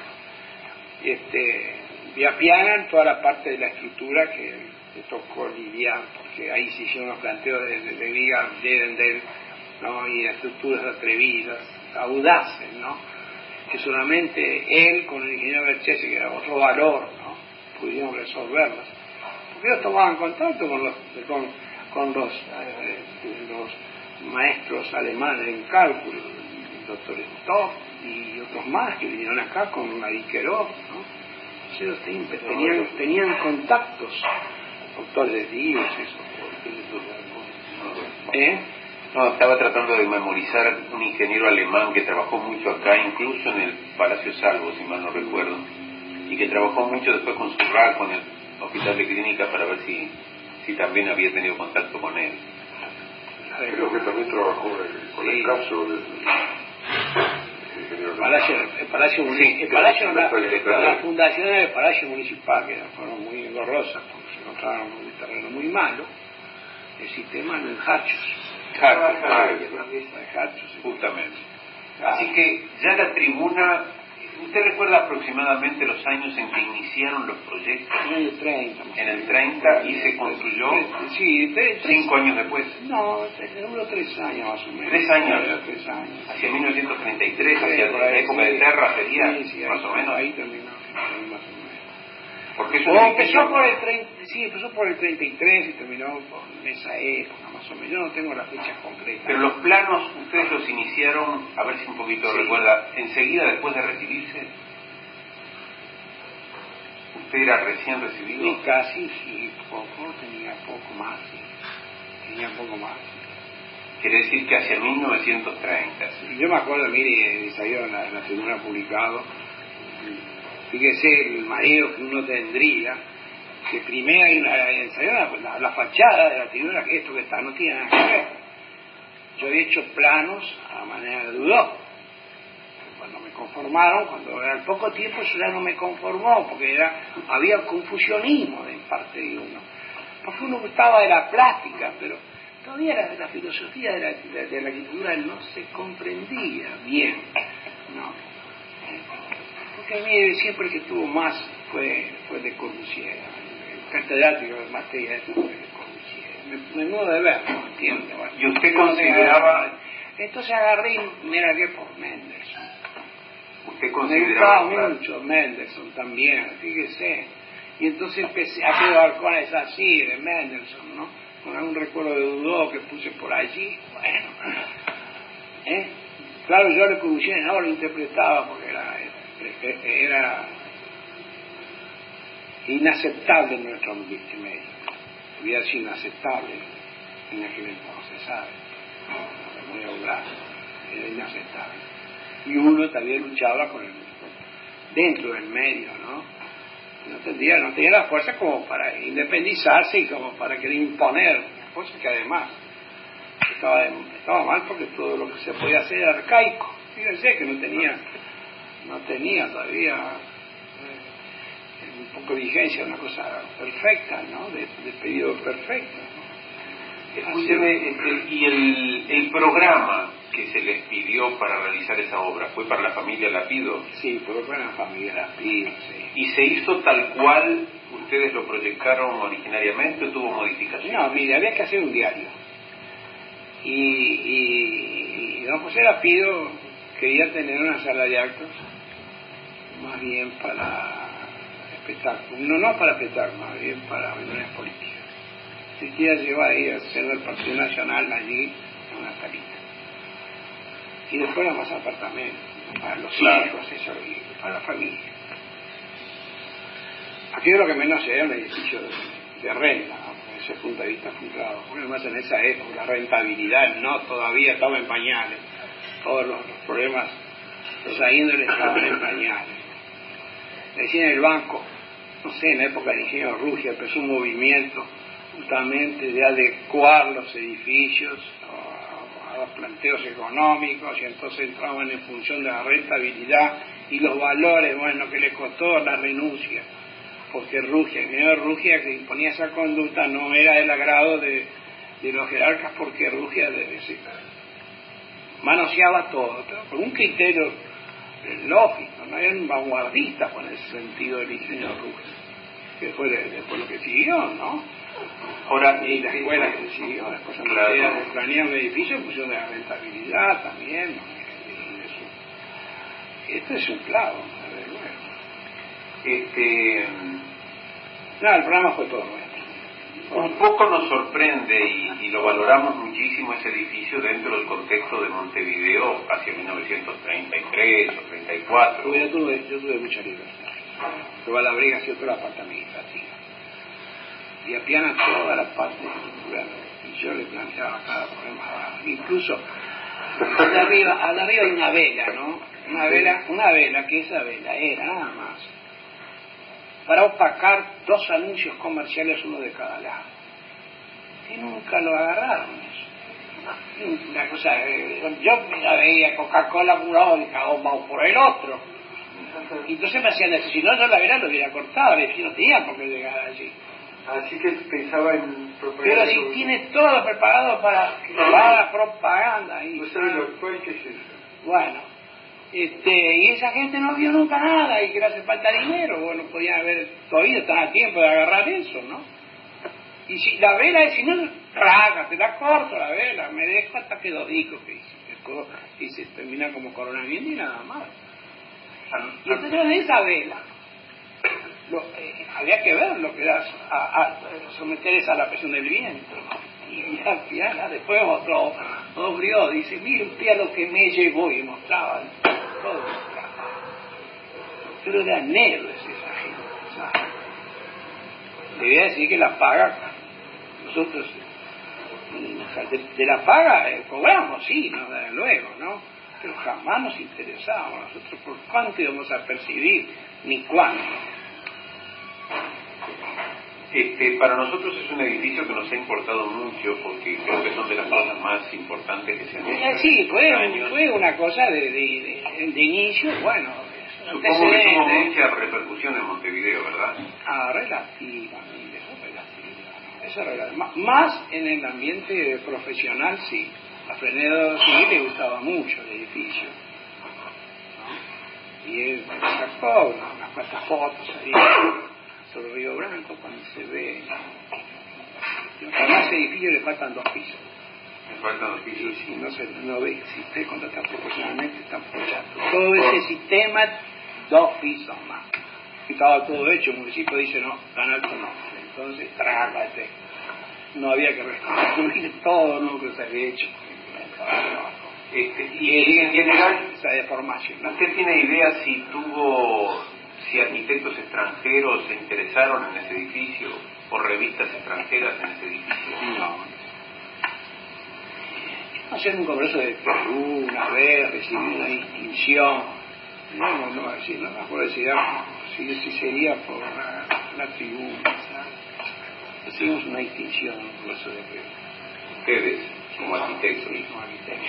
Speaker 2: Y apianan toda la parte de la estructura que le tocó lidiar, porque ahí se hicieron los planteos de Viga, Dedendel, ¿no? Y estructuras atrevidas, audaces, ¿no? Que solamente él con el ingeniero Berchese, que era otro valor, ¿no? Pudieron resolverlas. Porque ellos tomaban contacto con los maestros alemanes en cálculo, el doctor Stopp y otros más que vinieron acá con la Iqueró, ¿no? Ellos tenían contactos, autores de libros, eso.
Speaker 3: No, estaba tratando de memorizar un ingeniero alemán que trabajó mucho acá, incluso en el Palacio Salvo, si mal no recuerdo, y que trabajó mucho después con Surratt, con el Hospital de Clínica, para ver si también había tenido contacto con él.
Speaker 7: Creo que también trabajó con el caso del
Speaker 2: las fundaciones del Palacio Municipal, que fueron muy engorrosas, porque se encontraron un terreno muy malo, el sistema en Harchos,
Speaker 3: justamente. Así que ya la Tribuna, ¿usted recuerda aproximadamente los años en que iniciaron los proyectos?
Speaker 2: En el 30.
Speaker 3: En el 30 y se construyó 5 años después.
Speaker 2: No, duró 3 años más o menos.
Speaker 3: 3 años.
Speaker 2: 3 años.
Speaker 3: Hacia 1933, hacia la época de Terra sería, más o menos.
Speaker 2: Ahí terminó, más o menos.
Speaker 3: Porque eso
Speaker 2: empezó por el 33 y terminó en esa época, más o menos. Yo no tengo las fechas concretas.
Speaker 3: Pero los planos, ustedes los iniciaron, a ver si un poquito recuerda, enseguida después de recibirse. ¿Usted era recién recibido?
Speaker 2: Sí, casi, sí, tenía poco más.
Speaker 3: Quiere decir que hacia 1930.
Speaker 2: Sí, yo me acuerdo, mire, salió en la Tribuna publicado Fíjese el mareo que uno tendría, que primero hay la fachada de la tribuna, que esto que está no tiene nada que ver. Yo he hecho planos a manera de Dudó. Cuando me conformaron, cuando al poco tiempo eso ya no me conformó, porque había confusionismo de parte de uno. Porque uno gustaba de la plástica, pero todavía la filosofía de la arquitectura no se comprendía bien, ¿no? Porque a mí siempre el que tuvo más fue Le Corbusier, el catedrático de materia de fue Le Corbusier. Menudo de ver, ¿no? ¿Entiende? Bueno,
Speaker 3: ¿Y usted consideraba...?
Speaker 2: Entonces agarré y mira que por Mendelssohn.
Speaker 3: ¿Usted
Speaker 2: Me
Speaker 3: consideraba...?
Speaker 2: gustaba mucho Mendelssohn también, fíjese. Y entonces empecé a hacer balcones así de Mendelssohn, ¿no? Con algún recuerdo de Dudó que puse por allí. Bueno, claro, yo Le Corbusier no lo interpretaba porque era inaceptable en nuestro ambiente médico. Hubiera sido inaceptable en aquel entonces, ¿sabe? Muy audaz, era inaceptable. Y uno también luchaba dentro del medio, ¿no? No tenía la fuerza como para independizarse y como para querer imponer, cosa que además estaba mal porque todo lo que se podía hacer era arcaico. Fíjense que no tenía todavía un poco de vigencia, una cosa perfecta, ¿no? De periodo perfecto, ¿no?
Speaker 3: Escúcheme, y el programa que se les pidió para realizar esa obra fue para la familia Lapido.
Speaker 2: Sí, fue para la familia Lapido, sí.
Speaker 3: ¿Y se hizo tal cual ustedes lo proyectaron originariamente o tuvo modificaciones?
Speaker 2: No, mire, había que hacer un diario. Y don José Lapido quería tener una sala de actos más bien para espectáculos, no para espectáculos, más bien para reuniones políticas. Se quiera llevar ahí al seno del Partido Nacional allí a una salita. Y después más apartamentos, para los hijos, eso, y para la familia. Aquí lo que menos era un edificio de renta, ¿no? Desde ese punto de vista fue un trabajo. Porque además en esa época la rentabilidad todavía estaba en pañales. Todos los problemas, los índole estaban en pañales. Decía en el banco, no sé, en la época del ingeniero Rugia empezó un movimiento justamente de adecuar los edificios a los planteos económicos, y entonces entraban en función de la rentabilidad y los valores, bueno, que le costó la renuncia, porque el ingeniero Rugia, que imponía esa conducta, no era del agrado de los jerarcas, porque Rugia manoseaba todo, pero con un criterio lógico, no eran vanguardistas con ese sentido del ingeniero Rugia, que fue después lo que siguió, ¿no?
Speaker 3: Ahora,
Speaker 2: y la escuela que siguió, después en materia de planear un edificio, en función de la rentabilidad también, ¿no? Esto es un clavo, desde luego. El programa fue todo nuestro.
Speaker 3: Un poco nos sorprende y lo valoramos muchísimo ese edificio dentro del contexto de Montevideo hacia 1933 o 34.
Speaker 2: Yo tuve mucha libertad. Pero la briga hacía toda la parte administrativa. Y apiana toda la parte cultural. Y yo le planteaba cada problema. Incluso, allá arriba hay una vela, ¿no? Una vela, que esa vela era nada más para opacar 2 anuncios comerciales, uno de cada lado. Y nunca lo agarraron eso. Una cosa, yo la veía Coca-Cola por un lado y Caguama por el otro. Y entonces me hacían eso. Si no, yo la vela lo hubiera cortado, y no tenía por qué llegar allí.
Speaker 8: Así que pensaba en propaganda.
Speaker 2: Pero si tiene todo preparado para la propaganda. Y,
Speaker 8: no sabe lo actual que es eso.
Speaker 2: Bueno, y esa gente no vio nunca nada y que le hace falta dinero. Bueno, podían haber, todavía están a tiempo de agarrar eso, ¿no? Y si la vela, si no, te la corto la vela, me dejo hasta que dodico que y se termina como coronamiento y nada más. Y entonces de esa vela, había que ver lo que era someter esa a la presión del viento, ¿no? Y ya después otro brió, dice, mire usted a lo que me llevó, y mostraba todo. Pero era negro esa gente, ¿sabes? Le voy a decir que la paga, nosotros de la paga cobramos, sí, ¿no? Desde luego, ¿no? pero jamás nos interesábamos nosotros por cuánto íbamos a percibir, ni cuándo.
Speaker 3: Para nosotros es un edificio que nos ha importado mucho porque creo que son de las cosas más importantes que se han hecho.
Speaker 2: Sí, fue una cosa de inicio, bueno.
Speaker 3: Supongo que tuvo mucha repercusión en Montevideo, ¿verdad?
Speaker 2: Relativa. Eso es relativa. Más en el ambiente profesional, sí. A Frenedo sí le gustaba mucho el edificio, ¿no? Y él sacó unas cuantas fotos ahí sobre Río Branco cuando se ve. A ese edificio le faltan 2 pisos.
Speaker 3: Me faltan 2 pisos.
Speaker 2: Sí, no ve, existe cuando está proporcionalmente, está apoyado. Todo ese sistema, 2 pisos más. Y estaba todo hecho, el municipio dice no, tan alto no. Entonces, trágate. No había que reconstruir todo lo que se había hecho.
Speaker 3: Y en general,
Speaker 2: esa deformación.
Speaker 3: ¿Usted tiene idea si arquitectos extranjeros se interesaron en ese edificio o revistas extranjeras en ese edificio?
Speaker 2: No. Hacer un congreso de Perú, una vez, recibir una distinción. No me acuerdo si sería por la tribuna, ¿sabes? Recibimos una distinción en un congreso de Perú.
Speaker 3: Ustedes, como arquitectos.
Speaker 2: Sí, como arquitectos.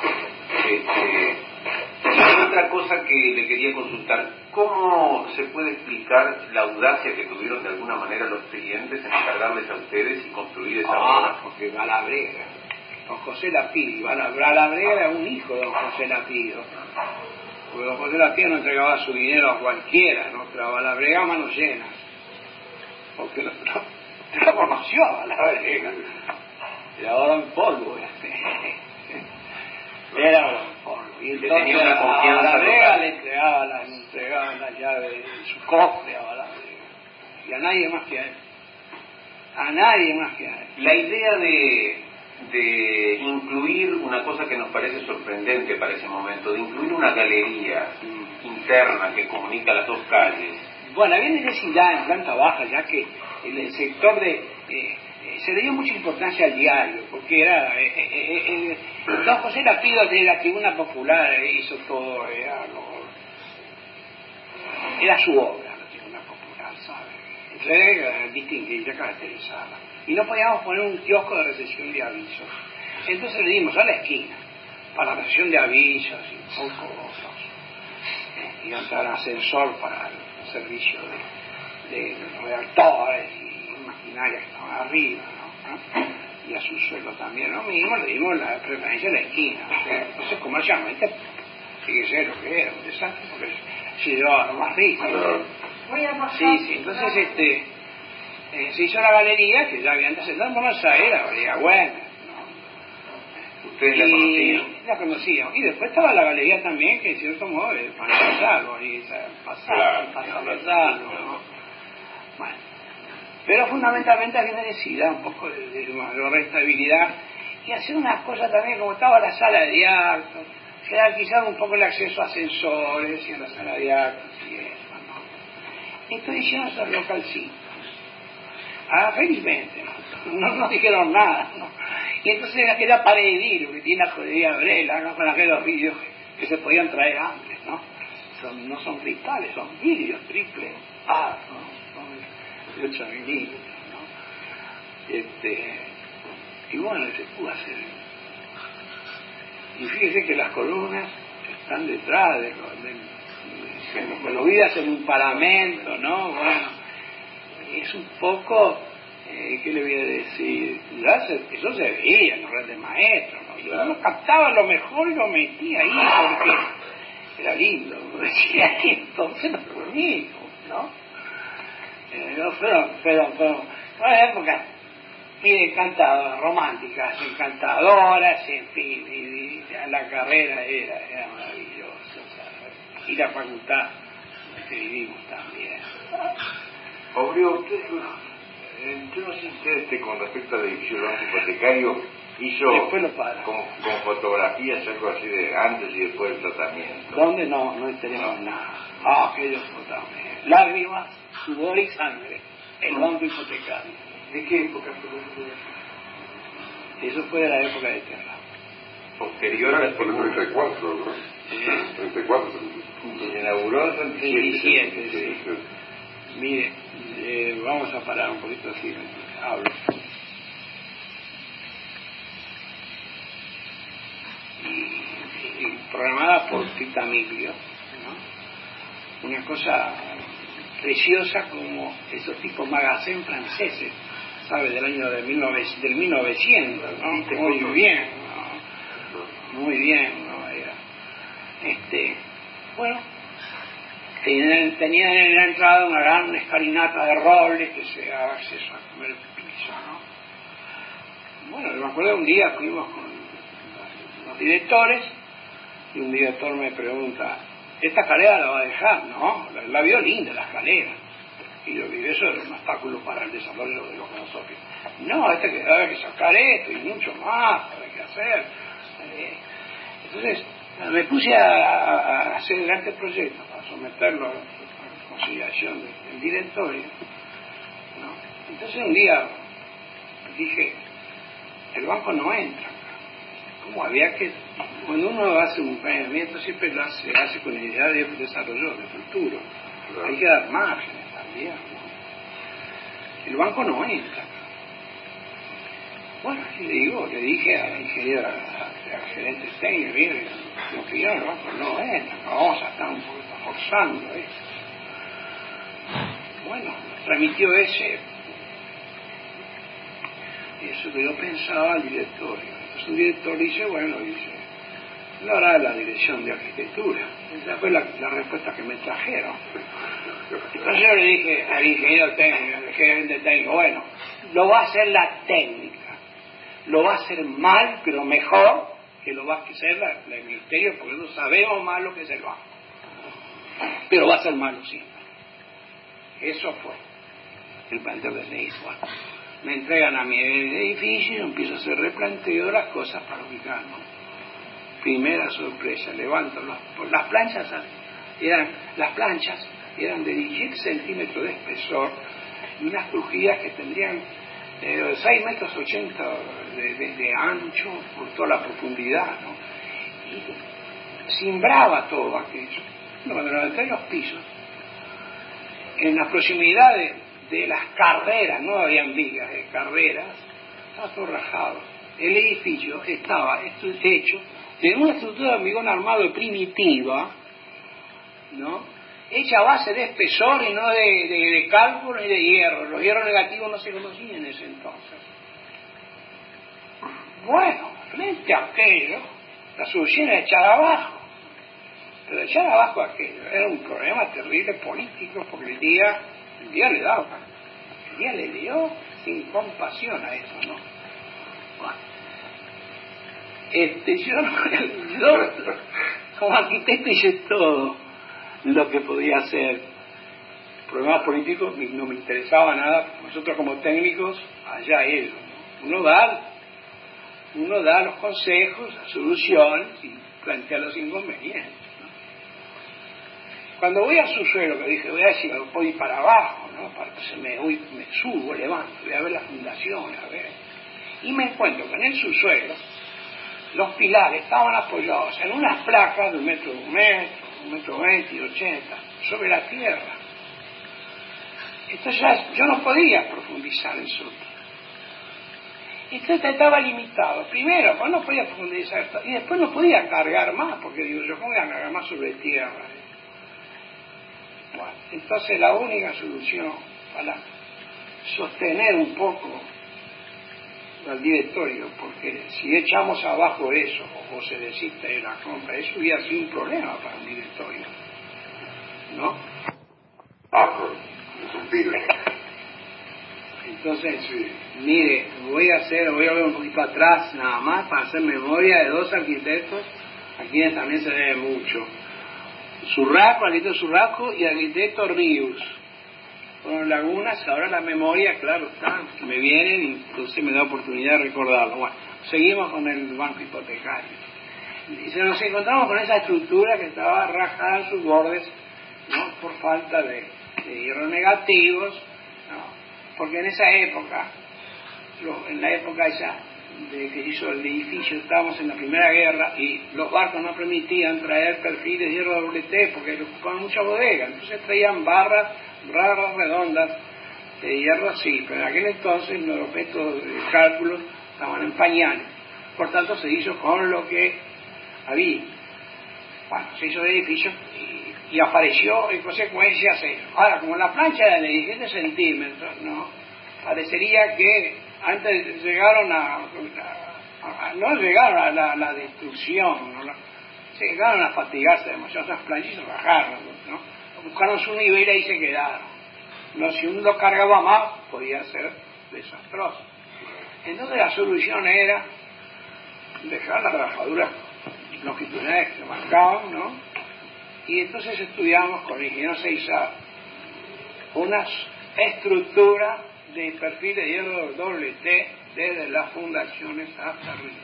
Speaker 3: Y otra cosa que le quería consultar, ¿cómo se puede explicar la audacia que tuvieron de alguna manera los clientes en encargarles a ustedes y construir esa obra?
Speaker 2: Porque Valabrega, don José Lapido, Valabrega era un hijo de don José Lapido, porque don José Lapido no entregaba su dinero a cualquiera, ¿no? Pero a Valabrega a manos llenas, porque no conoció a Valabrega, era oro en polvo, era oro en polvo. Y entonces
Speaker 3: tenía una confianza
Speaker 2: a Valabrega
Speaker 3: total.
Speaker 2: le entregaba la llave de su cofre a Valabrega, y a nadie más que a él. A nadie más que a él.
Speaker 3: La idea de incluir una cosa que nos parece sorprendente para ese momento, de incluir una galería interna que comunica las 2 calles.
Speaker 2: Bueno, había necesidad en planta baja, ya que el sector se le dio mucha importancia al diario, porque era don José Lapido de la Tribuna Popular hizo todo, era su obra, la Tribuna Popular, ¿sabes? Entonces distinguirla, caracterizarla. Y no podíamos poner un kiosco de recepción de avisos. Entonces le dimos a la esquina, para recepción de avisos y un poco otros. Y entrar ascensor para el servicio de redactores y maquinaria que estaban arriba, ¿no? Y a su sueldo también lo mismo, le dimos la preferencia a la esquina. Entonces comercialmente, fíjese lo que era, un desastre, porque se llevaba lo más rico. Sí, entonces se hizo la galería, que ya había antes en Buenos Aires, la galería buena, ¿no?
Speaker 3: ¿Ustedes la conocían?
Speaker 2: La conocíamos. Y después estaba la galería también, que en cierto modo para pasarlo, y pasarlo, ¿no? Bueno. Pero fundamentalmente había necesidad un poco de mayor rentabilidad y hacer unas cosas también, como estaba la sala de actos, jerarquizar un poco el acceso a ascensores y a la sala de actos y eso, ¿no? Esto hicimos el localcito. Felizmente, no dijeron nada, ¿no? Y entonces era aquella pared de vidrio que tiene la jodería Brela, ¿no? Con aquellos vidrios que se podían traer antes, ¿no? No son cristales, son vidrios triple A, ¿no? Son de 8 milímetros, ¿no? Y bueno, se pudo hacer. Y fíjese que las columnas están detrás movidas en un paramento, ¿no? Bueno, es un poco, ¿qué le voy a decir? Eso se veía en los grandes maestros, ¿no? Y uno captaba lo mejor y lo metía ahí porque era lindo, ¿no? Decía que entonces no es lo mismo, ¿no? Fueron épocas románticas, encantadoras, en fin, y la carrera era maravillosa, ¿sabes? Y la facultad que vivimos también.
Speaker 4: Obvio, yo no sé si usted con respecto al edificio del Banco Hipotecario hizo con fotografías algo así de antes y después del tratamiento.
Speaker 2: ¿Dónde? No tenemos nada. Aquellos fotogramas. Lágrimas, sudor y sangre. El Banco Hipotecario.
Speaker 3: ¿De qué época?
Speaker 2: Eso fue de la época de Terra.
Speaker 3: posterior a la
Speaker 7: Por el
Speaker 3: segunda.
Speaker 7: 34, ¿no? 34.
Speaker 2: Se inauguró en 37, sí.
Speaker 7: Sí.
Speaker 2: Mire, vamos a parar un poquito así, hablo. Y programada por Tita Miglio, ¿no? Una cosa preciosa como esos tipos magazines franceses, ¿sabe? Del año del 1900, ¿no? Muy bien, ¿no? Muy bien, ¿no? Era, bueno, tenían en la entrada una gran escalinata de robles que se daba acceso a comer piso, ¿no? Bueno, me acuerdo un día fuimos con los directores y un director me pregunta, ¿esta escalera la va a dejar? No, la vio linda la escalera. Y yo digo, eso es un obstáculo para el desarrollo de los filosóficos. No, hay que sacar esto y mucho más, hay que hacer. Entonces, me puse a hacer el anteproyecto para someterlo a consideración del directorio, ¿no? Entonces un día dije, el banco no entra. ¿Cómo había que...? Cuando uno hace un planeamiento siempre lo hace con idea de desarrollo, de futuro. Claro. Hay que dar márgenes también, ¿no? El banco no entra. Bueno, le dije al ingeniero, al gerente técnico, mire, lo que yo el banco no entra, vamos a estar un poquito forzando esto. Bueno, transmitió eso que yo pensaba al directorio. Entonces el director dice, lo hará la dirección de arquitectura. Esa fue la respuesta que me trajeron. Entonces yo le dije al ingeniero técnico, al gerente técnico, bueno, lo va a hacer la técnica. Lo va a hacer mal, pero mejor que lo va a hacer el ministerio, porque nosotros sabemos más lo que es el banco. Pero va a ser malo siempre. Eso fue el planteo que se hizo. Me entregan a mi edificio y yo empiezo a hacer replanteo de las cosas para ubicarnos. Primera sorpresa, levanto las planchas eran de 17 centímetros de espesor y unas crujías que tendrían 6 metros 80 de ancho por toda la profundidad, ¿no? Y cimbraba todo aquello. Cuando levanté los pisos, en la proximidad de las carreras, no habían vigas de carreras, estaba todo rajado. El edificio estaba hecho de una estructura de hormigón armado primitiva, ¿no? Hecha a base de espesor y no de cálculo ni de hierro. Los hierros negativos no se conocían en ese entonces. Bueno, frente a aquello, la solución era echar abajo. Pero echar abajo aquello era un problema terrible político, porque el día le daba. El día le dio sin compasión a eso, ¿no? Bueno, yo como arquitecto hice todo lo que podía hacer. Problemas políticos no me interesaba nada. Nosotros como técnicos, allá ellos, ¿no? Uno da los consejos, las soluciones y plantea los inconvenientes, ¿no? Cuando voy al subsuelo, que dije, voy a ver si puedo ir para abajo, ¿no? Entonces me subo, levanto, voy a ver las fundaciones, a ver. Y me encuentro que en el subsuelo los pilares estaban apoyados en unas placas de 1 metro 20 y 80, sobre la tierra. Entonces yo no podía profundizar en eso. Entonces estaba limitado. Primero, pues no podía profundizar, y después no podía cargar más, porque digo, yo cómo voy a cargar más sobre tierra. Bueno, entonces la única solución para sostener un poco al directorio, porque si echamos abajo eso o se desiste de la compra, eso hubiera sido un problema para el directorio, ¿no?
Speaker 7: Es un pibe.
Speaker 2: Entonces, mire, voy a ver un poquito atrás nada más para hacer memoria de 2 arquitectos a quienes también se debe mucho. Arquitecto Surraco y arquitecto Ríos. Fueron lagunas, ahora la memoria, claro, está, me vienen y entonces me da oportunidad de recordarlo. Bueno, seguimos con el banco hipotecario. Y nos encontramos con esa estructura que estaba rajada en sus bordes, ¿no? Por falta de hierros negativos, ¿no? Porque en esa época, en la época esa de que se hizo el edificio, estábamos en la Primera Guerra y los barcos no permitían traer perfiles de hierro doble T porque le ocupaban mucha bodega, entonces traían barras redondas de hierro así, pero en aquel entonces los métodos de cálculo estaban en pañales, por tanto se hizo con lo que había. Bueno, se hizo el edificio y apareció en consecuencia cero. Ahora, como la plancha era de 17 centímetros, ¿no? Parecería que antes llegaron no llegaron a la destrucción, ¿no? Llegaron a fatigarse demasiado esas planchas y se bajaron, ¿no? Buscaron su nivel y ahí se quedaron. No, si uno lo cargaba más, podía ser desastroso. Entonces la solución era dejar las rajaduras longitudinales que se marcaban, ¿no? Y entonces estudiamos con el ingeniero Seizar una estructura de perfil de hierro doble T desde las fundaciones hasta arriba.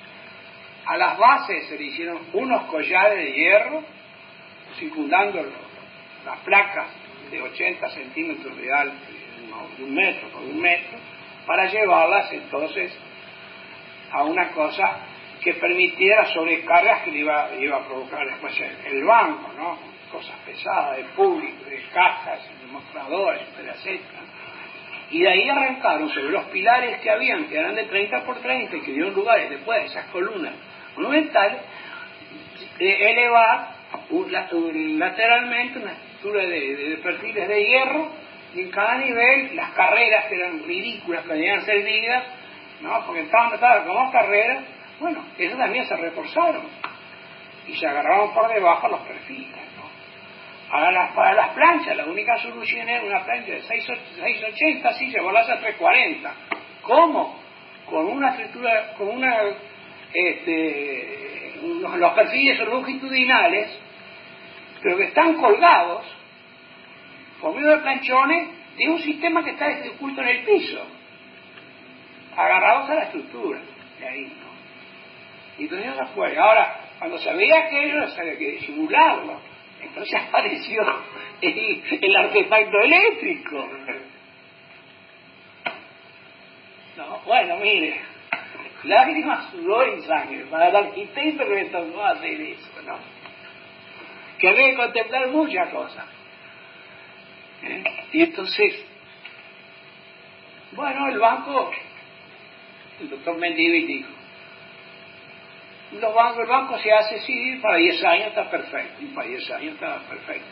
Speaker 2: A las bases se le hicieron unos collares de hierro circundando las placas de 80 centímetros de alto, de 1 metro por 1 metro, para llevarlas entonces a una cosa que permitiera sobrecargas que le iba a provocar después el banco, ¿no? Cosas pesadas, de público, de cajas, de mostradores, etc. Y de ahí arrancaron sobre los pilares que habían, que eran de 30 por 30 y que dieron lugares después de esas columnas monumentales, de elevar lateralmente una estructura de perfiles de hierro, y en cada nivel las carreras que eran ridículas, que debían ser vigas, ¿no? Porque estaban como carreras, bueno, eso también se reforzaron y se agarraron por debajo los perfiles, ¿no? Ahora para las planchas la única solución era una plancha de 680, sí, llevarlas a 340. ¿Cómo? Con una estructura, con los perfiles son longitudinales, pero que están colgados por medio de planchones de un sistema que está oculto en el piso, agarrados a la estructura, de ahí, ¿no? Y entonces eso fue. Ahora, cuando se veía aquello, había que disimularlo. Entonces apareció el artefacto eléctrico. No, bueno, mire, lágrimas, sudor y sangre para el arquitecto que me tocó hacer eso, ¿no? Que había que contemplar muchas cosas. Y entonces, bueno, el banco, el doctor Mendívil dijo, el banco se hace, sí, para 10 años está perfecto, y para 10 años está perfecto.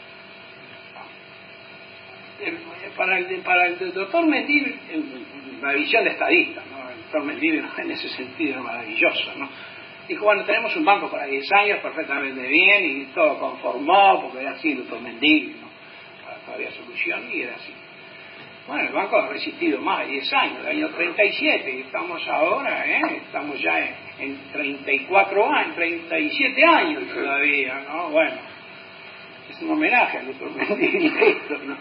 Speaker 2: Para el doctor Mendívil, la visión de estadista, ¿no? El doctor Mendívil en ese sentido es maravilloso, ¿no? Dijo, bueno, tenemos un banco para 10 años perfectamente bien, y todo conformó, porque era así el doctor Mendívil, ¿no? No había solución, y era así. Bueno, el banco ha resistido más de 10 años, del año 37, y estamos ahora, estamos ya en 34 años, 37 años todavía, ¿no? Bueno, es un homenaje al doctor Mendívil, ¿no?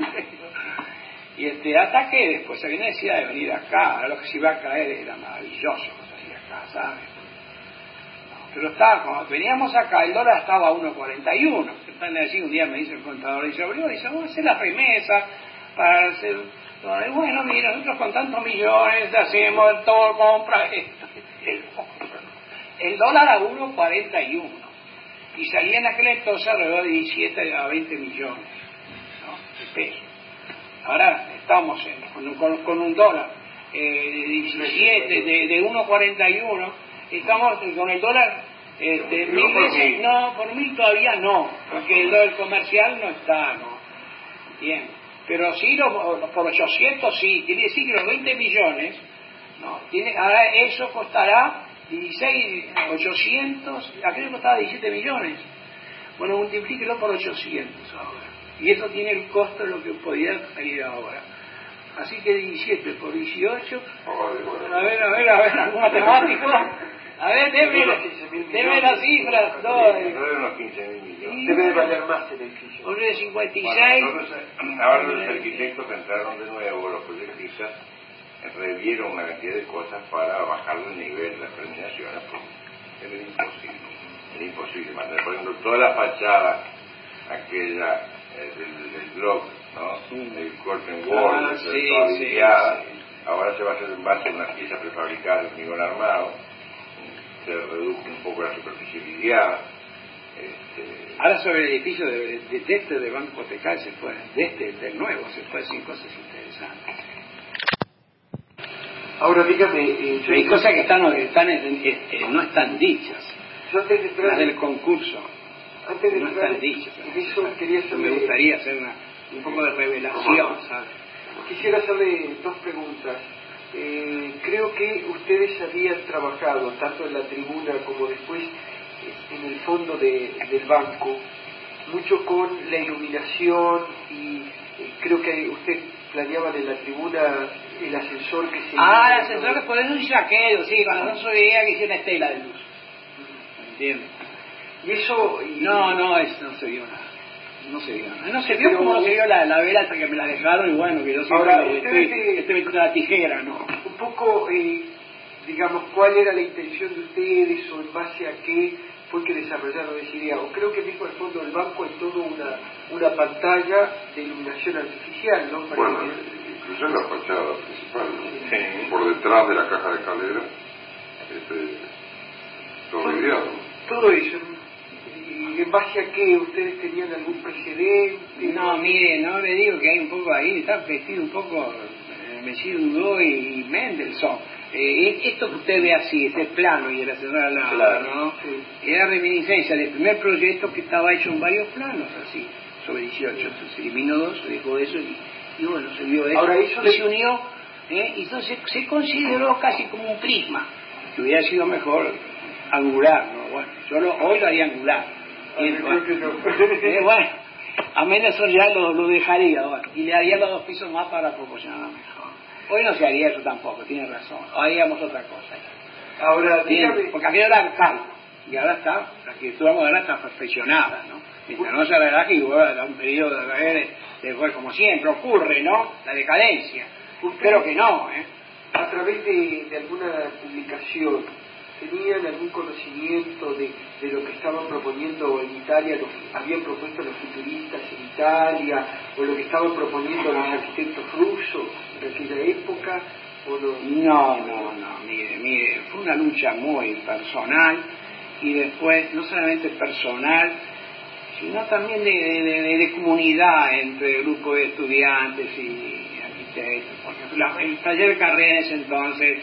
Speaker 2: Y hasta que después había necesidad de venir acá, ahora lo que se iba a caer era maravilloso, lo que hacía acá, ¿sabes? No, pero estaba, cuando veníamos acá, el dólar estaba a 1.41, están allí, un día me dice el contador, dice, vamos a hacer la remesa, para hacer, bueno, mira, nosotros con tantos millones hacemos todo, compra esto. El dólar a 1.41 y salía en aquel entonces alrededor de 17 a 20 millones, ¿no? De pesos. Ahora estamos con un dólar de 17, de 1.41, estamos con el dólar 1000 veces, no, por 1000 todavía no, porque el dólar comercial no está, ¿no? Bien. Pero sí, por 800 sí, quiere decir que los 20 millones, ¿no? Ahora eso costará 800, aquello costaba 17 millones. Bueno, multiplíquelo por 800 ahora. Y eso tiene el costo de lo que podía salir ahora. Así que 17 por 18, a ver, algún matemático. A ver, deme las cifras.
Speaker 4: Unos 15.000 millones.
Speaker 8: Debe de valer más el edificio.
Speaker 2: Uno de 56.
Speaker 4: Bueno, ahora los arquitectos que entraron de nuevo, los proyectistas, revieron una cantidad de cosas para bajar el nivel de las terminaciones, porque era imposible mantener. Por ejemplo, toda la fachada, aquella del blog, ¿no? El curtain wall, toda vidriada, ahora se va a hacer en base a unas piezas prefabricadas de hormigón armado, se redujo un poco la superficie lidiada.
Speaker 2: Ahora sobre el edificio de Banco Hipotecario se puede, del nuevo se puede decir cosas interesantes.
Speaker 8: Ahora dígame,
Speaker 2: hay cosas que no están dichas.
Speaker 8: Yo antes de entrar,
Speaker 2: las del concurso
Speaker 8: no
Speaker 2: están dichas.
Speaker 8: Eso quería hacerle,
Speaker 2: me gustaría hacer un poco de revelación, ¿sabes?
Speaker 8: Quisiera hacerle dos preguntas. Creo que ustedes habían trabajado tanto en la tribuna como después en el fondo del banco mucho con la iluminación y creo que usted planeaban en la tribuna el ascensor que se...
Speaker 2: el ascensor, por eso hice aquello, sí, cuando no se veía que hice una estela de luz. ¿Entiendes?
Speaker 8: Y eso...
Speaker 2: No se vio nada. No se vio nada. No se vio como no se vio la vela hasta que me la dejaron y bueno, que yo siempre estoy metiendo la tijera, ¿no?
Speaker 8: Un poco, digamos, ¿cuál era la intención de ustedes o en base a qué fue que desarrollaron esa idea? O creo que mismo al fondo del banco hay toda una pantalla de iluminación artificial, ¿no?
Speaker 7: Bueno, incluso en la fachada principal, ¿no? Sí. Por detrás de la caja de escalera, todo ideado.
Speaker 8: Todo eso. ¿Y en base a qué? ¿Ustedes tenían algún precedente?
Speaker 2: No, mire, no le digo que hay un poco ahí, está vestido un poco Messier Dudó y Mendelssohn. Esto que usted ve así, este plano y el ascensor al lado, claro, ¿no? Sí. Era reminiscencia del primer proyecto que estaba hecho en varios planos, así, sobre 18. Entonces se eliminó 2, se dejó eso y bueno, se vio eso.
Speaker 8: Ahora, eso
Speaker 2: se unió, y entonces se consideró casi como un prisma, que hubiera sido mejor angular, ¿no? Bueno, yo hoy lo haría angular. Bueno, a Mendelssohn ya lo dejaría, bueno, y le haría los 2 pisos más para proporcionar mejor. Hoy no se haría eso tampoco, tiene razón. Haríamos otra cosa.
Speaker 8: Ahora, dígame...
Speaker 2: Porque aquello era arcaico. Y ahora la arquitectura moderna está perfeccionada, ¿no? Mientras no se relaje y vuelva a un periodo de como siempre ocurre, ¿no? La decadencia. Espero que no, ¿eh?
Speaker 8: A través de alguna publicación, ¿tenían algún conocimiento de lo que estaban proponiendo en Italia, lo que habían propuesto los futuristas en Italia, o lo que estaban proponiendo los arquitectos rusos en aquella época? ¿O no?
Speaker 2: No, mire, fue una lucha muy personal, y después, no solamente personal, sino también de comunidad entre el grupo de estudiantes y arquitectos. Por ejemplo, el taller Carré en ese entonces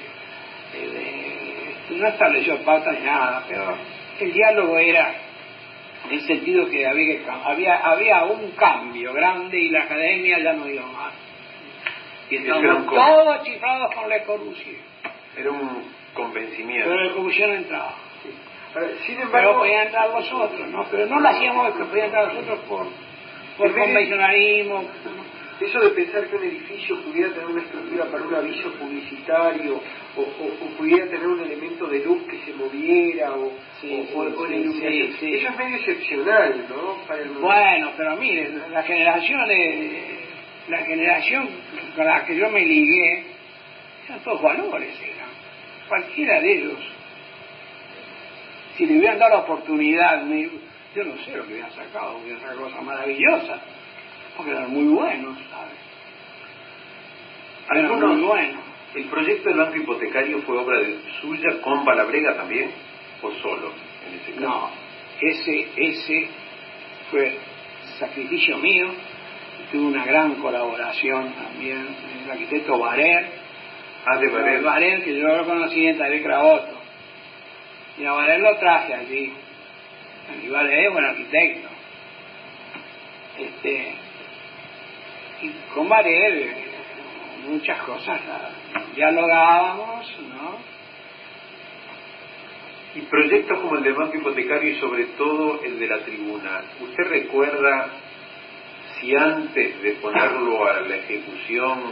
Speaker 2: no estableció pautas ni nada, pero el diálogo era en el sentido que había un cambio grande y la academia ya no iba más. Y estaban todos chiflados con Le Corbusier.
Speaker 3: Era un convencimiento.
Speaker 2: Pero Le Corbusier no entraba.
Speaker 8: Sí. Sin embargo,
Speaker 2: pero podían entrar los otros, ¿no? Pero no lo hacíamos que podían entrar los otros por convencionalismo.
Speaker 8: Eso de pensar que un edificio pudiera tener una estructura para un aviso publicitario o pudiera tener un elemento de luz que se moviera o la iluminación, eso es medio excepcional, ¿no?
Speaker 2: Bueno, pero mire, la generación con la que yo me ligué eran todos valores, cualquiera de ellos. Si le hubieran dado la oportunidad, yo no sé lo que hubieran sacado cosas maravillosas, porque eran muy buenos, ¿sabes? Eran muy buenos.
Speaker 3: ¿El proyecto del banco hipotecario fue obra suya con Palabrega también, o solo en ese caso?
Speaker 2: No, ese fue sacrificio mío. Tuve una gran colaboración también del arquitecto Barer.
Speaker 3: De Barer.
Speaker 2: Barer, que yo lo conocí en Taller Craboto. Y a Barer lo traje allí. Y Barer es buen arquitecto. Y con Barer muchas cosas dialogábamos, ¿no?
Speaker 3: Y proyectos como el del banco hipotecario y sobre todo el de la tribuna, ¿usted recuerda si antes de ponerlo a la ejecución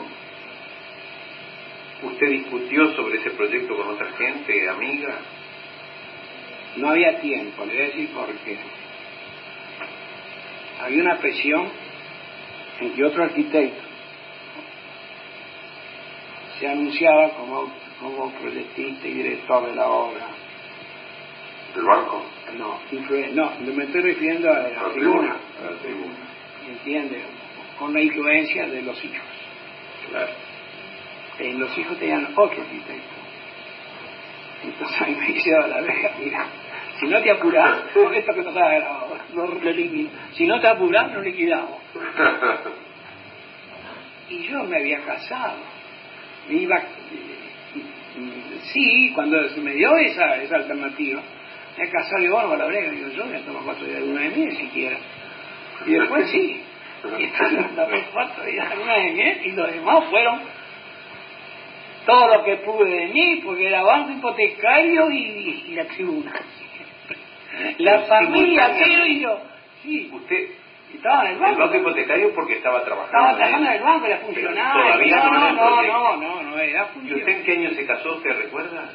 Speaker 3: usted discutió sobre ese proyecto con otra gente, amiga?
Speaker 2: No había tiempo, le voy a decir por qué. Había una presión en que otro arquitecto se anunciaba como proyectista y director de la obra.
Speaker 7: ¿Del banco?
Speaker 2: No, me estoy refiriendo a la tribuna. ¿Entiende? Con la influencia de los hijos.
Speaker 3: Claro.
Speaker 2: los hijos tenían otro arquitecto. Entonces a mí me dice a la vieja, mira, si no te apurás, con esto que no estaba grabado, lo elimino. Si no te apurás, lo liquidamos. Y yo me había casado. Me iba... Sí, cuando se me dio esa alternativa, me he casado y bueno, a la brega, digo yo, ya tomo 4 días de luna de miel siquiera. Y después sí. Y entonces tomé 4 días de luna de miel y los demás fueron todo lo que pude de mí, porque era banco hipotecario y la tribuna. La familia, pero y yo. Sí.
Speaker 3: Usted
Speaker 2: estaba en el banco.
Speaker 3: El banco hipotecario porque estaba trabajando.
Speaker 2: Estaba trabajando en el banco, era funcionario.
Speaker 3: Todavía
Speaker 2: no era funcionario.
Speaker 3: ¿Y usted en qué año se casó, usted recuerda?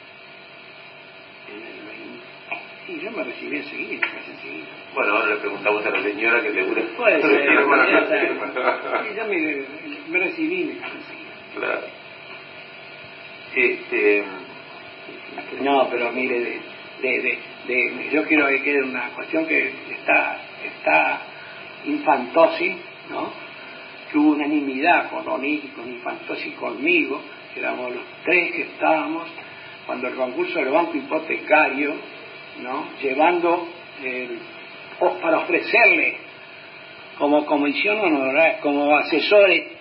Speaker 2: Sí, yo me recibí enseguida, casi enseguida.
Speaker 3: Bueno, ahora le preguntamos a la señora que seguro...
Speaker 2: Puede ser, sí, yo me recibí, me casé enseguida.
Speaker 3: Claro.
Speaker 2: No, pero mire, yo quiero que quede una cuestión que está Infantosi, ¿no? Que hubo unanimidad con Onil, con Infantosi y conmigo, que éramos los 3 que estábamos cuando el concurso del banco hipotecario, ¿no? Llevando para ofrecerle como comisión honoraria, como asesores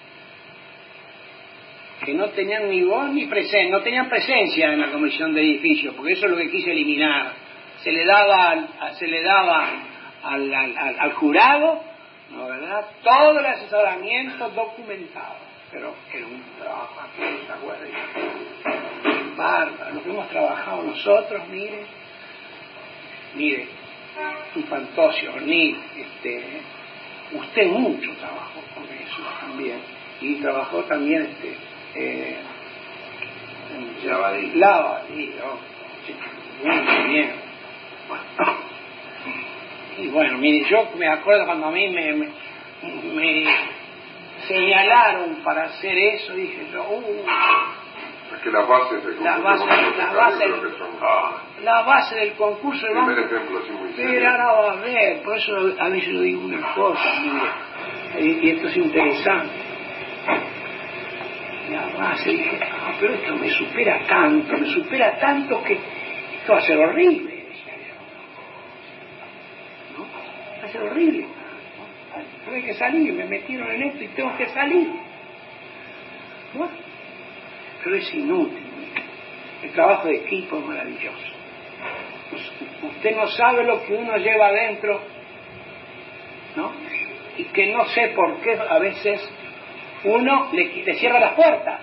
Speaker 2: que no tenían ni voz ni presencia, no tenían presencia en la comisión de edificios, porque eso es lo que quise eliminar. Se le daba al jurado, ¿no, verdad?, todo el asesoramiento documentado, pero era un trabajo aquí, ¿se acuerdan? Bárbaro, lo que hemos trabajado nosotros, mire, Infantosio, ni usted mucho trabajó con eso también, y trabajó también Lavadí, muy bien. Y bueno, mire, yo me acuerdo cuando a mí me señalaron para hacer eso, dije yo,
Speaker 7: es que las bases del
Speaker 2: base del concurso de banco. Pero ahora va a ver, por eso a veces yo digo una cosa, mire, y esto es interesante. La base, dije, pero esto me supera tanto que esto va a ser horrible, decía yo. ¿No? Va a ser horrible. Pero hay que salir, me metieron en esto y tengo que salir. Bueno, pero es inútil. El trabajo de equipo es maravilloso. Usted no sabe lo que uno lleva adentro, ¿no? Y que no sé por qué a veces uno le cierra las puertas.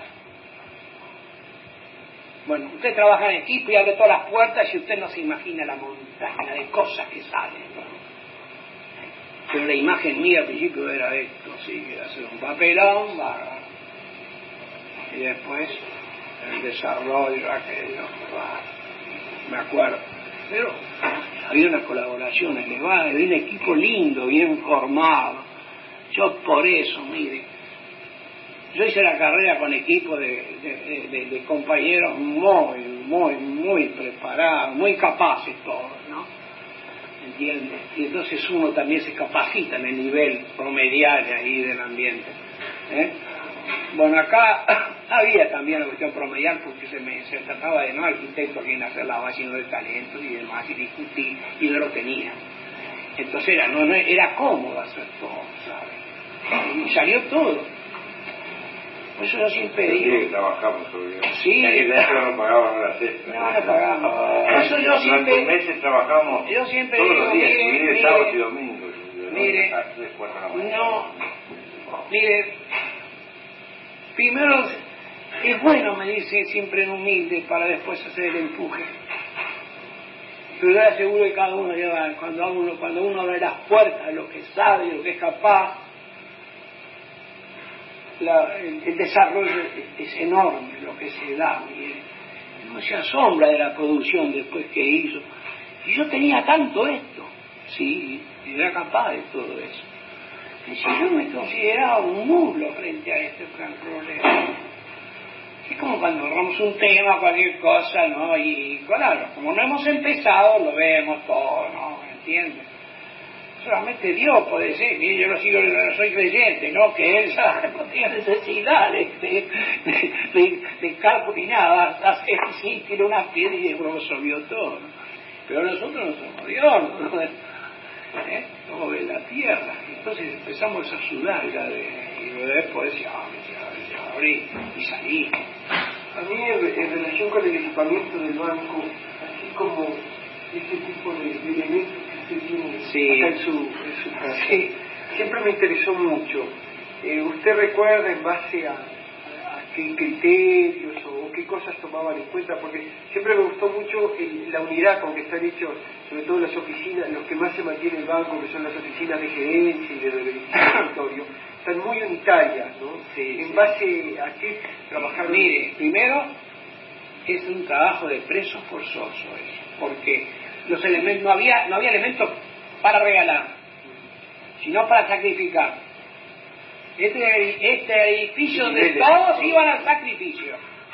Speaker 2: Bueno, usted trabaja en equipo y abre todas las puertas y usted no se imagina la montaña de cosas que salen, ¿no? Pero la imagen mía al principio era esto, sí, que era hacer un papelón, y después el desarrollo, aquello, me acuerdo. Pero había una colaboración elevada, había un equipo lindo, bien formado. Yo por eso, mire, yo hice la carrera con equipo de compañeros muy preparados, muy capaces todos, ¿no? ¿Entiendes? Y entonces uno también se capacita en el nivel promedial ahí del ambiente. Bueno, acá había también la cuestión promedial porque se trataba de no arquitecto a quien hacer la base, sino de talentos y demás, y discutir, y no lo tenía. Entonces era cómodo hacer todo, ¿sabes? Y salió todo. Por eso yo siempre digo...
Speaker 4: Sí, trabajamos sobre eso.
Speaker 2: Sí.
Speaker 4: Y no pagaban las extras.
Speaker 2: No pagaban. Por eso yo siempre...
Speaker 4: Durante meses trabajamos
Speaker 2: yo siempre
Speaker 4: todos
Speaker 2: digo,
Speaker 4: los días,
Speaker 2: mire,
Speaker 4: sábados y domingos.
Speaker 2: Mire, primero es bueno, me dice siempre en humilde, para después hacer el empuje. Pero yo le aseguro que cada uno lleva, cuando uno abre las puertas de lo que sabe, de lo que es capaz, el desarrollo es enorme, lo que se da, mire. Uno se asombra de la producción después que hizo. Y yo tenía tanto esto, sí, y era capaz de todo eso. Y si yo me consideraba un nulo frente a este gran problema. Es como cuando agarramos un tema, cualquier cosa, ¿no? Y claro, como no hemos empezado, lo vemos todo, ¿no? ¿Me entiendes? solamente Dios puede ser, que yo no soy creyente, no, que él ya no tiene necesidad de cálculo ni nada, hace así, tira una piedra y lo resolvió todo, ¿no? Pero nosotros no somos Dios, ¿no? Somos de la tierra, entonces empezamos a sudar y después ya abrí y salí.
Speaker 8: A mí en relación con el equipamiento del banco, así como este tipo de elementos que usted tiene acá en su casa, siempre me interesó mucho. ¿Usted recuerda en base a qué criterios o qué cosas tomaban en cuenta? Porque siempre me gustó mucho la unidad con que están hechos, sobre todo las oficinas, los que más se mantiene el banco, que son las oficinas de gerencia y de escritorio, están muy unitarias, ¿no? ¿En base a qué trabajaron?
Speaker 2: Mire, primero, es un trabajo de preso forzoso eso, porque los elementos, no había elementos para regalar, sino para sacrificar. Este edificio donde todos iban al sacrificio,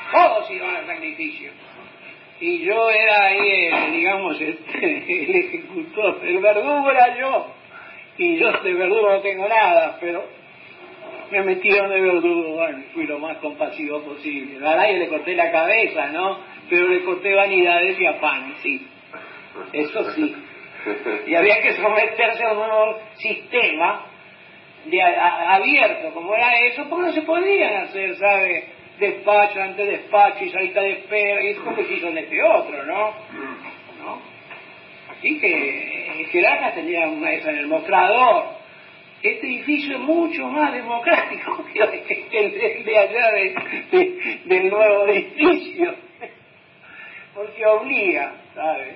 Speaker 2: y yo era ahí, digamos, el ejecutor, el verdugo era yo, y yo de verdugo no tengo nada, pero me metieron de verdugo, bueno, fui lo más compasivo posible. A nadie le corté la cabeza, ¿no? Pero le corté vanidades y afanes, sí. Eso sí. Y había que someterse a un nuevo sistema abierto, como era eso, porque no se podían hacer, ¿sabe? Despacho ante despacho y salita de espera, y es como se hizo en este otro, ¿no? Así que Jerarca tenía una de esas en el mostrador. Este edificio es mucho más democrático que el de allá del nuevo edificio, porque obliga, ¿sabes?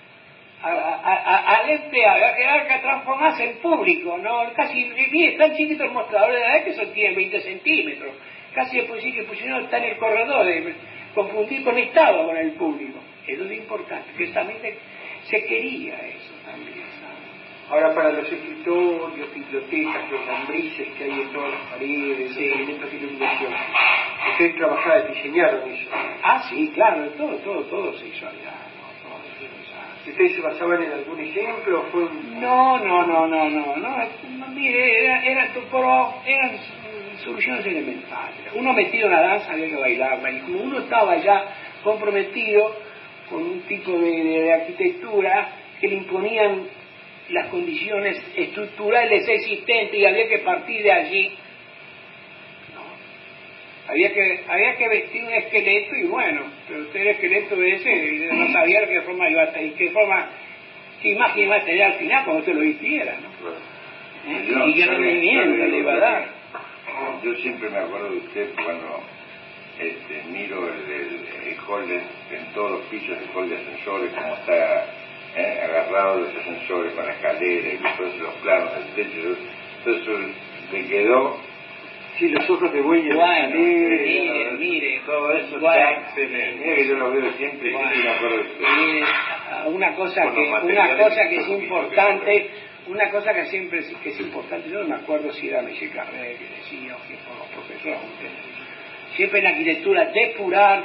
Speaker 2: Al empleado a quedar que transformarse en público, ¿no? Casi es tan chiquito el mostrador de la vez que eso tiene 20 centímetros, casi después sí que pusieron está en el corredor, confundir conectado con el público. Eso es importante, que también se quería eso también, ¿sabes?
Speaker 8: Ahora, para los escritorios, bibliotecas, los lambrices que hay en todas las paredes, los elementos de iluminación, ustedes trabajaron, diseñaron eso.
Speaker 2: Sí, claro, todo se hizo allá.
Speaker 8: ¿Ustedes se basaban en algún ejemplo o fue un...?
Speaker 2: No, mire, eran soluciones elementales. Uno metido en la danza había que bailarla, y como uno estaba ya comprometido con un tipo de arquitectura que le imponían las condiciones estructurales existentes y había que partir de allí, había que vestir un esqueleto y bueno, pero usted el esqueleto ese no sabía de qué forma iba a estar, qué imagen iba a tener al final cuando usted lo vistiera, ¿no? Y qué rendimiento le iba a dar.
Speaker 4: Yo siempre me acuerdo de usted cuando miro el hall en todos los pisos del hall de ascensores, como está agarrado los ascensores con la escalera y después los planos del techo, todo eso le quedó.
Speaker 8: Sí, los ojos de buey.
Speaker 2: Mire,
Speaker 4: todo eso está excelente. Mira que yo lo veo siempre y me acuerdo de usted.
Speaker 2: Mire, una cosa que es importante, una cosa que siempre que es importante, yo no me acuerdo si era Michel Carré que decía o que por los profesores, siempre en la arquitectura depurar.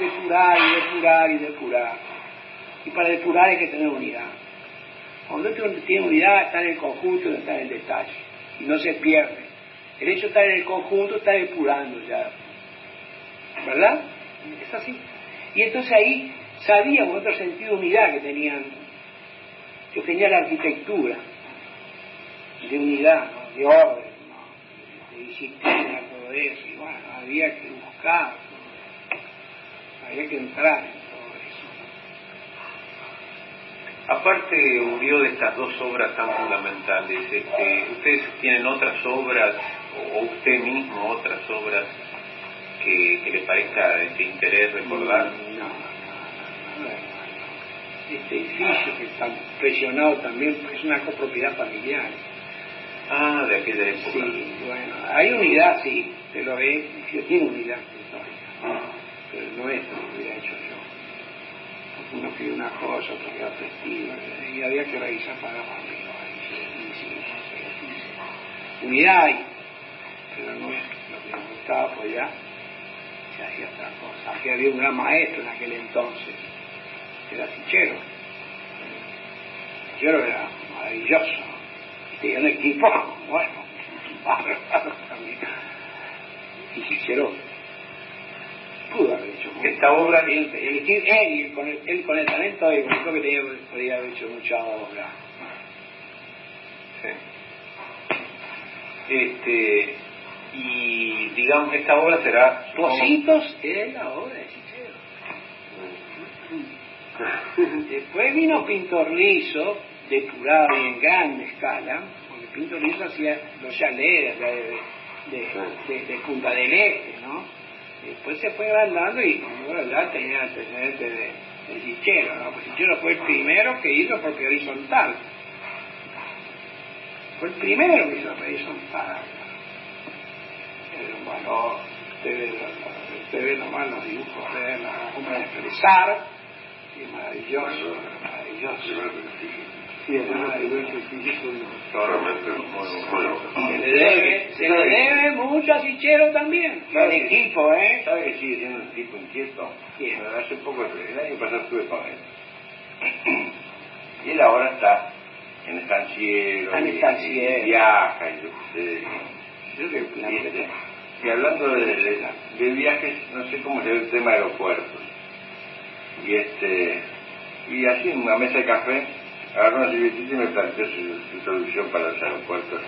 Speaker 2: Y para depurar hay que tener unidad. Cuando uno tiene unidad está en el conjunto y no está en el detalle. Y no se pierde. El hecho de estar en el conjunto está depurando ya. ¿Verdad? Es así. Y entonces ahí sabíamos otro sentido de unidad que tenía la arquitectura. De unidad, ¿no? De orden, ¿no? De disciplina, todo eso. Y bueno, había que buscar, ¿no? Había que entrar en todo eso.
Speaker 3: Aparte, Urió, de estas dos obras tan fundamentales, ¿ustedes tienen otras obras, o usted mismo otras obras que le parezca de interés recordar?
Speaker 2: No. Este edificio que está presionado también es una copropiedad familiar.
Speaker 3: De aquella época.
Speaker 2: Sí, bueno, hay unidad, sí, te lo ve, tiene unidad histórica, pero no es lo que hubiera hecho yo. Porque uno quiere una cosa, otro quiere otro estilo, y había que revisar para arriba. Unidad hay, pero no es lo que me gustaba, pues ya se hacía otra cosa. Aquí había un gran maestro en aquel entonces, que era Sichero. Sichero era maravilloso, Sí, un equipo, bueno, también. Y Sichero pudo haber hecho mucho.
Speaker 3: Esta obra,
Speaker 2: él con el talento económico que tenía, podría haber hecho mucha obra.
Speaker 3: sí. Y digamos, esta obra será...
Speaker 2: Pocitos es la obra de Sichero. Después vino Pintor Liso, depurado y en gran escala, porque Pintor Liso hacía los chalets de Punta del Este, ¿no? Después se fue agrandando y, ¿verdad?, tenía antecedentes de Sichero, ¿no? Pues Sichero fue el primero que hizo porque horizontal. Fue el primero que hizo horizontal. Era un valor. Usted ve nomás los dibujos de él, la forma de expresar, y maravilloso, maravilloso. Sí, es maravilloso, se le debe mucho a Sichero también, y al equipo, ¿eh?
Speaker 4: ¿Sabe que sigue siendo un tipo inquieto?
Speaker 2: Sí.
Speaker 4: Hace poco, el año pasado estuve con él. Y él ahora está en el estanciero, y viaja, y hablando de viajes, no sé cómo se ve el tema de aeropuertos. Y así en una mesa de café, agarró una servilletita y me planteó su solución para los aeropuertos.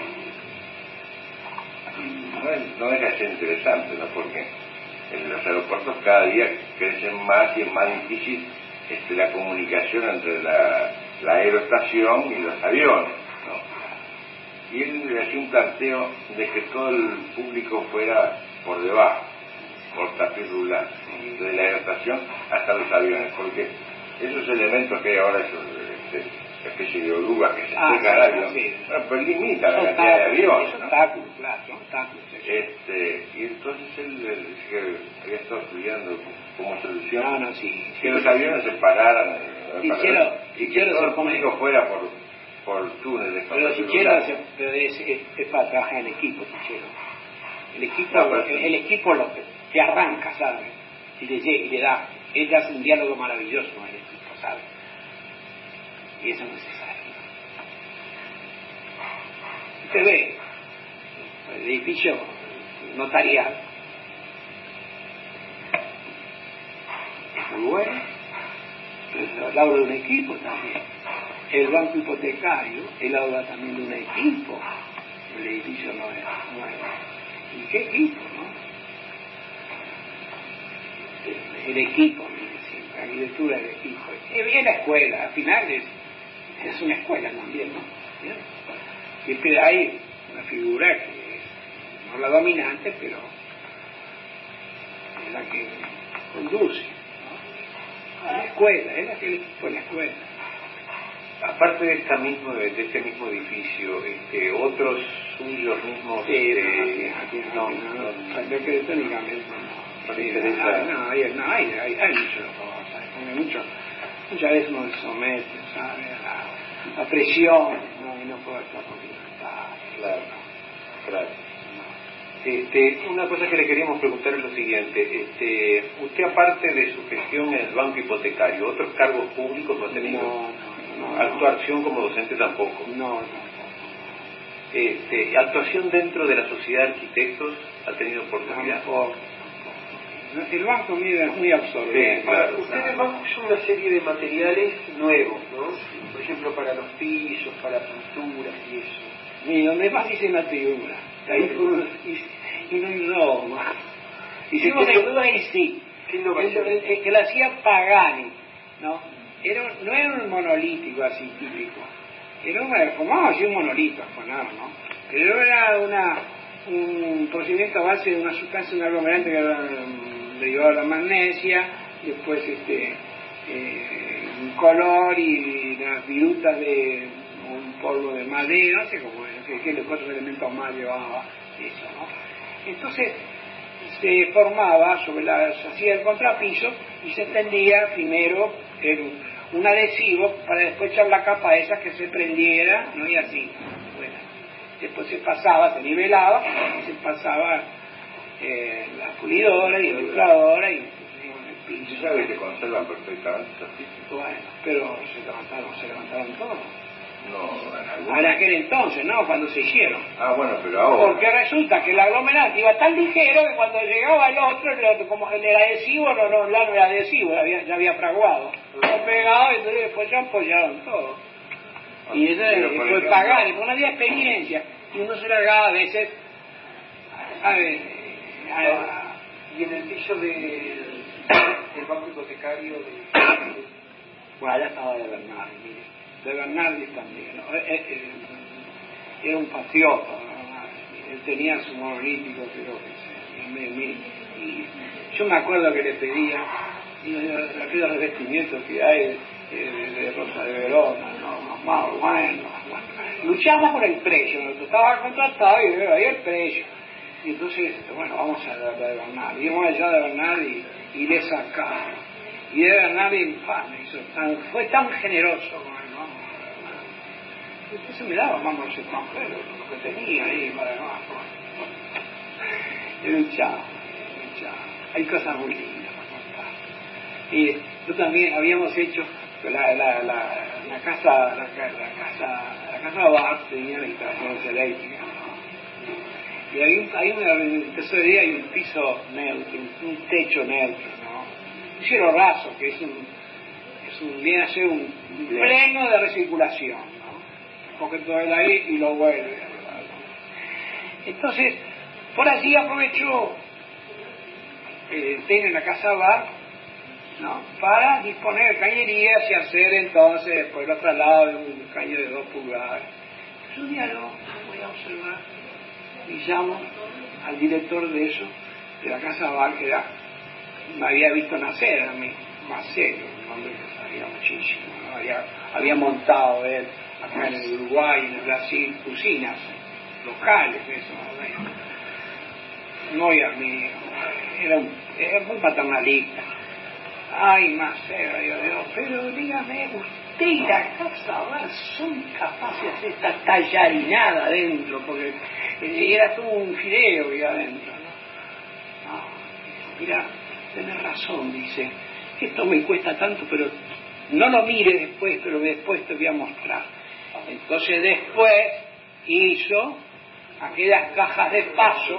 Speaker 4: No deja de ser interesante, ¿no? Porque en los aeropuertos cada día crecen más y es más difícil la comunicación entre la aeroestación y los aviones, ¿no? Y él le hacía un planteo de que todo el público fuera por debajo, por tapiz rulante, desde la aeroestación hasta los aviones, porque esos elementos que hay ahora, esos especie de orugas que se pegan al avión, bueno, pues limita la cantidad de aviones, ¿no?
Speaker 2: Obstáculos, claro, son obstáculos.
Speaker 4: Y entonces él dice que había estado estudiando como solución que los aviones se pararan y que todo el público fuera por túneles.
Speaker 2: Pero Sichero es para trabajar en equipo, Sichero. El equipo lo que arranca, ¿sabe? Y le da. Él hace un diálogo maravilloso con el equipo, ¿sabe? Y eso es necesario. Usted ve el edificio notarial es muy bueno, pero él habla de un equipo también. El banco hipotecario, él habla también de un equipo. El edificio no es. ¿Y qué equipo, no? El equipo, mire, siempre, la arquitectura del equipo. Y bien la escuela, al final es una escuela también, ¿no? ¿Bien? Siempre hay una figura que no es la dominante, pero es la que conduce, ¿no? A la escuela, es la que el equipo de la escuela.
Speaker 3: Aparte de este mismo edificio, otros suyos mismos,
Speaker 2: no, arquitectónicamente no hay mucho, muchas veces uno se somete, ¿sabe?, a la presión, y no puede estar con libertad.
Speaker 3: Claro. Una cosa que le queríamos preguntar es lo siguiente, usted, aparte de su gestión en el banco hipotecario, ¿otros cargos públicos no ha tenido?
Speaker 2: No.
Speaker 3: ¿Actuación como docente tampoco?
Speaker 2: No.
Speaker 3: ¿Actuación dentro de la sociedad de arquitectos ha tenido oportunidad?
Speaker 2: El banco es muy absorbente.
Speaker 3: Claro.
Speaker 8: Usted en el banco usó una serie de materiales nuevos, ¿no? Por ejemplo, para los pisos, para pinturas y eso.
Speaker 2: Y donde más hice la tribuna. Ahí y no hizo más. Hicimos tribuna y sí. El que lo hacía Pagani, ¿no? No era un monolítico así típico. Formamos así un monolito, ¿no? Pero era un procedimiento a base de una sustancia, un aglomerante que derivado de la magnesia, después un color y las virutas de un polvo de madera, no sé cómo qué otros elementos más llevaba eso, ¿no? Entonces se formaba se hacía el contrapiso y se tendía primero un adhesivo para después echar la capa esa que se prendiera, ¿no? Y así, bueno, después se pasaba, se nivelaba, se pasaba la pulidora y la infladora y el pincho.
Speaker 4: ¿Sabe que se conservan perfectamente esos pisos?
Speaker 2: Bueno, pero se levantaron todos. En aquel entonces, ¿no? Cuando se hicieron.
Speaker 4: Ah, bueno, pero ahora.
Speaker 2: Porque resulta que el aglomerante iba tan ligero que cuando llegaba el otro, como el adhesivo, no era adhesivo, ya había fraguado. Lo pegado y entonces después ya apoyaron todo. Y eso fue pagar, no había experiencia. Y uno se largaba a veces.
Speaker 8: Y en el piso del banco hipotecario
Speaker 2: Bueno, allá estaba de Bernardi, mire. De Bernardi también, ¿no? Era un patriota, ¿no? Él tenía su monolítico, creo que y yo me acuerdo que le pedía aquellos revestimientos que hay de Rosa de Verona, ¿no? Más bueno. Luchamos por el precio, ¿no? Estaba contratado y había el precio. Y entonces, bueno, vamos a la de Bernardi. Íbamos allá de Bernardi y le sacamos. Y de Bernardi fue tan generoso con el vamos. Entonces me daba vamos los extranjeros, lo que tenía ahí para abajo. He luchado. Hay cosas muy lindas para contar. Y yo también habíamos hecho la casa Bar tenía las instalaciones eléctricas, ¿no? Y hay una tesorería y un piso neutro, un techo neutro, ¿no? Un cielo raso, que viene a ser un pleno de recirculación, ¿no? Coge todo el aire y lo vuelve. Entonces, por allí aprovechó en la casa Bar, ¿no? Para disponer de cañerías y hacer entonces después los traslados de un caño de 2 pulgadas. Entonces un día voy a observar y llamo al director de eso, de la casa Bar, que me había visto nacer a mí, Marcelo, un hombre que sabía muchísimo, ¿no? Había montado él acá en el Uruguay, en el Brasil, usinas locales, eso, ¿no? Muy amigo, era muy paternalista. Ay, Marcelo, Dios, pero dígame, usted y la casa Bar son capaces de hacer esta tallarinada adentro, porque era todo un fideo que iba adentro, ¿no? No, mira, tenés razón, dice, esto me cuesta tanto, pero no lo mire después, pero después te voy a mostrar. Entonces después hizo aquellas cajas de paso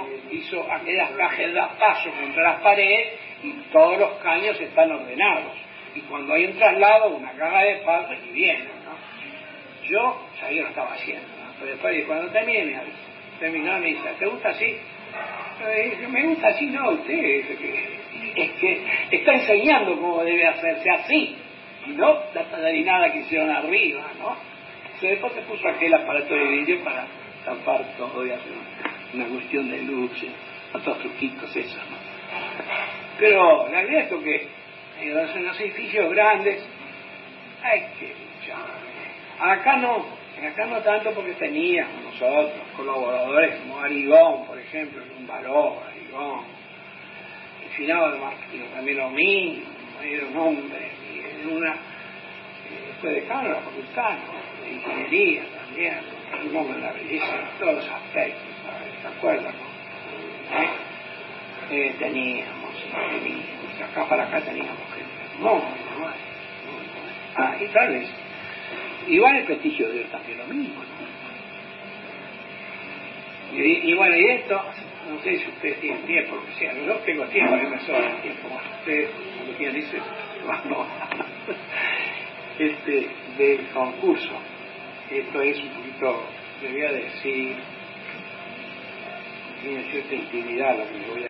Speaker 2: contra las paredes y todos los caños están ordenados. Y cuando hay un traslado, una caja de paso y viene, ¿no? Yo sabía lo que estaba haciendo, ¿no? Pero después, cuando terminé, me avisó. Terminó y me dice, ¿te gusta así? Me gusta así, no, usted es que está enseñando cómo debe hacerse así, y no la tallarinada que hicieron arriba, ¿no? Entonces después se puso aquel aparato de vidrio para tapar todo y hacer una cuestión de luces, otros truquitos esos, ¿no? Pero la verdad es que en los edificios grandes hay que luchar. Acá no tanto, porque teníamos nosotros colaboradores como Arigón, por ejemplo, en un valor, Arigón, el finado de Martino también lo mismo, era un hombre, fue decano de la facultad, ¿no? De ingeniería también, un hombre de la belleza en todos los aspectos, ¿sabes? ¿Se acuerdan, no? Teníamos, acá para acá teníamos gente muy buena. Y tal vez igual el prestigio de Dios también lo mismo, ¿no? Y bueno, y esto, no sé si ustedes tienen tiempo, lo que sea, yo tengo tiempo, a mí me sobra el tiempo, ustedes cuando quieran dice, vamos, del concurso, esto es un poquito, le voy a decir, tiene cierta intimidad lo que le voy a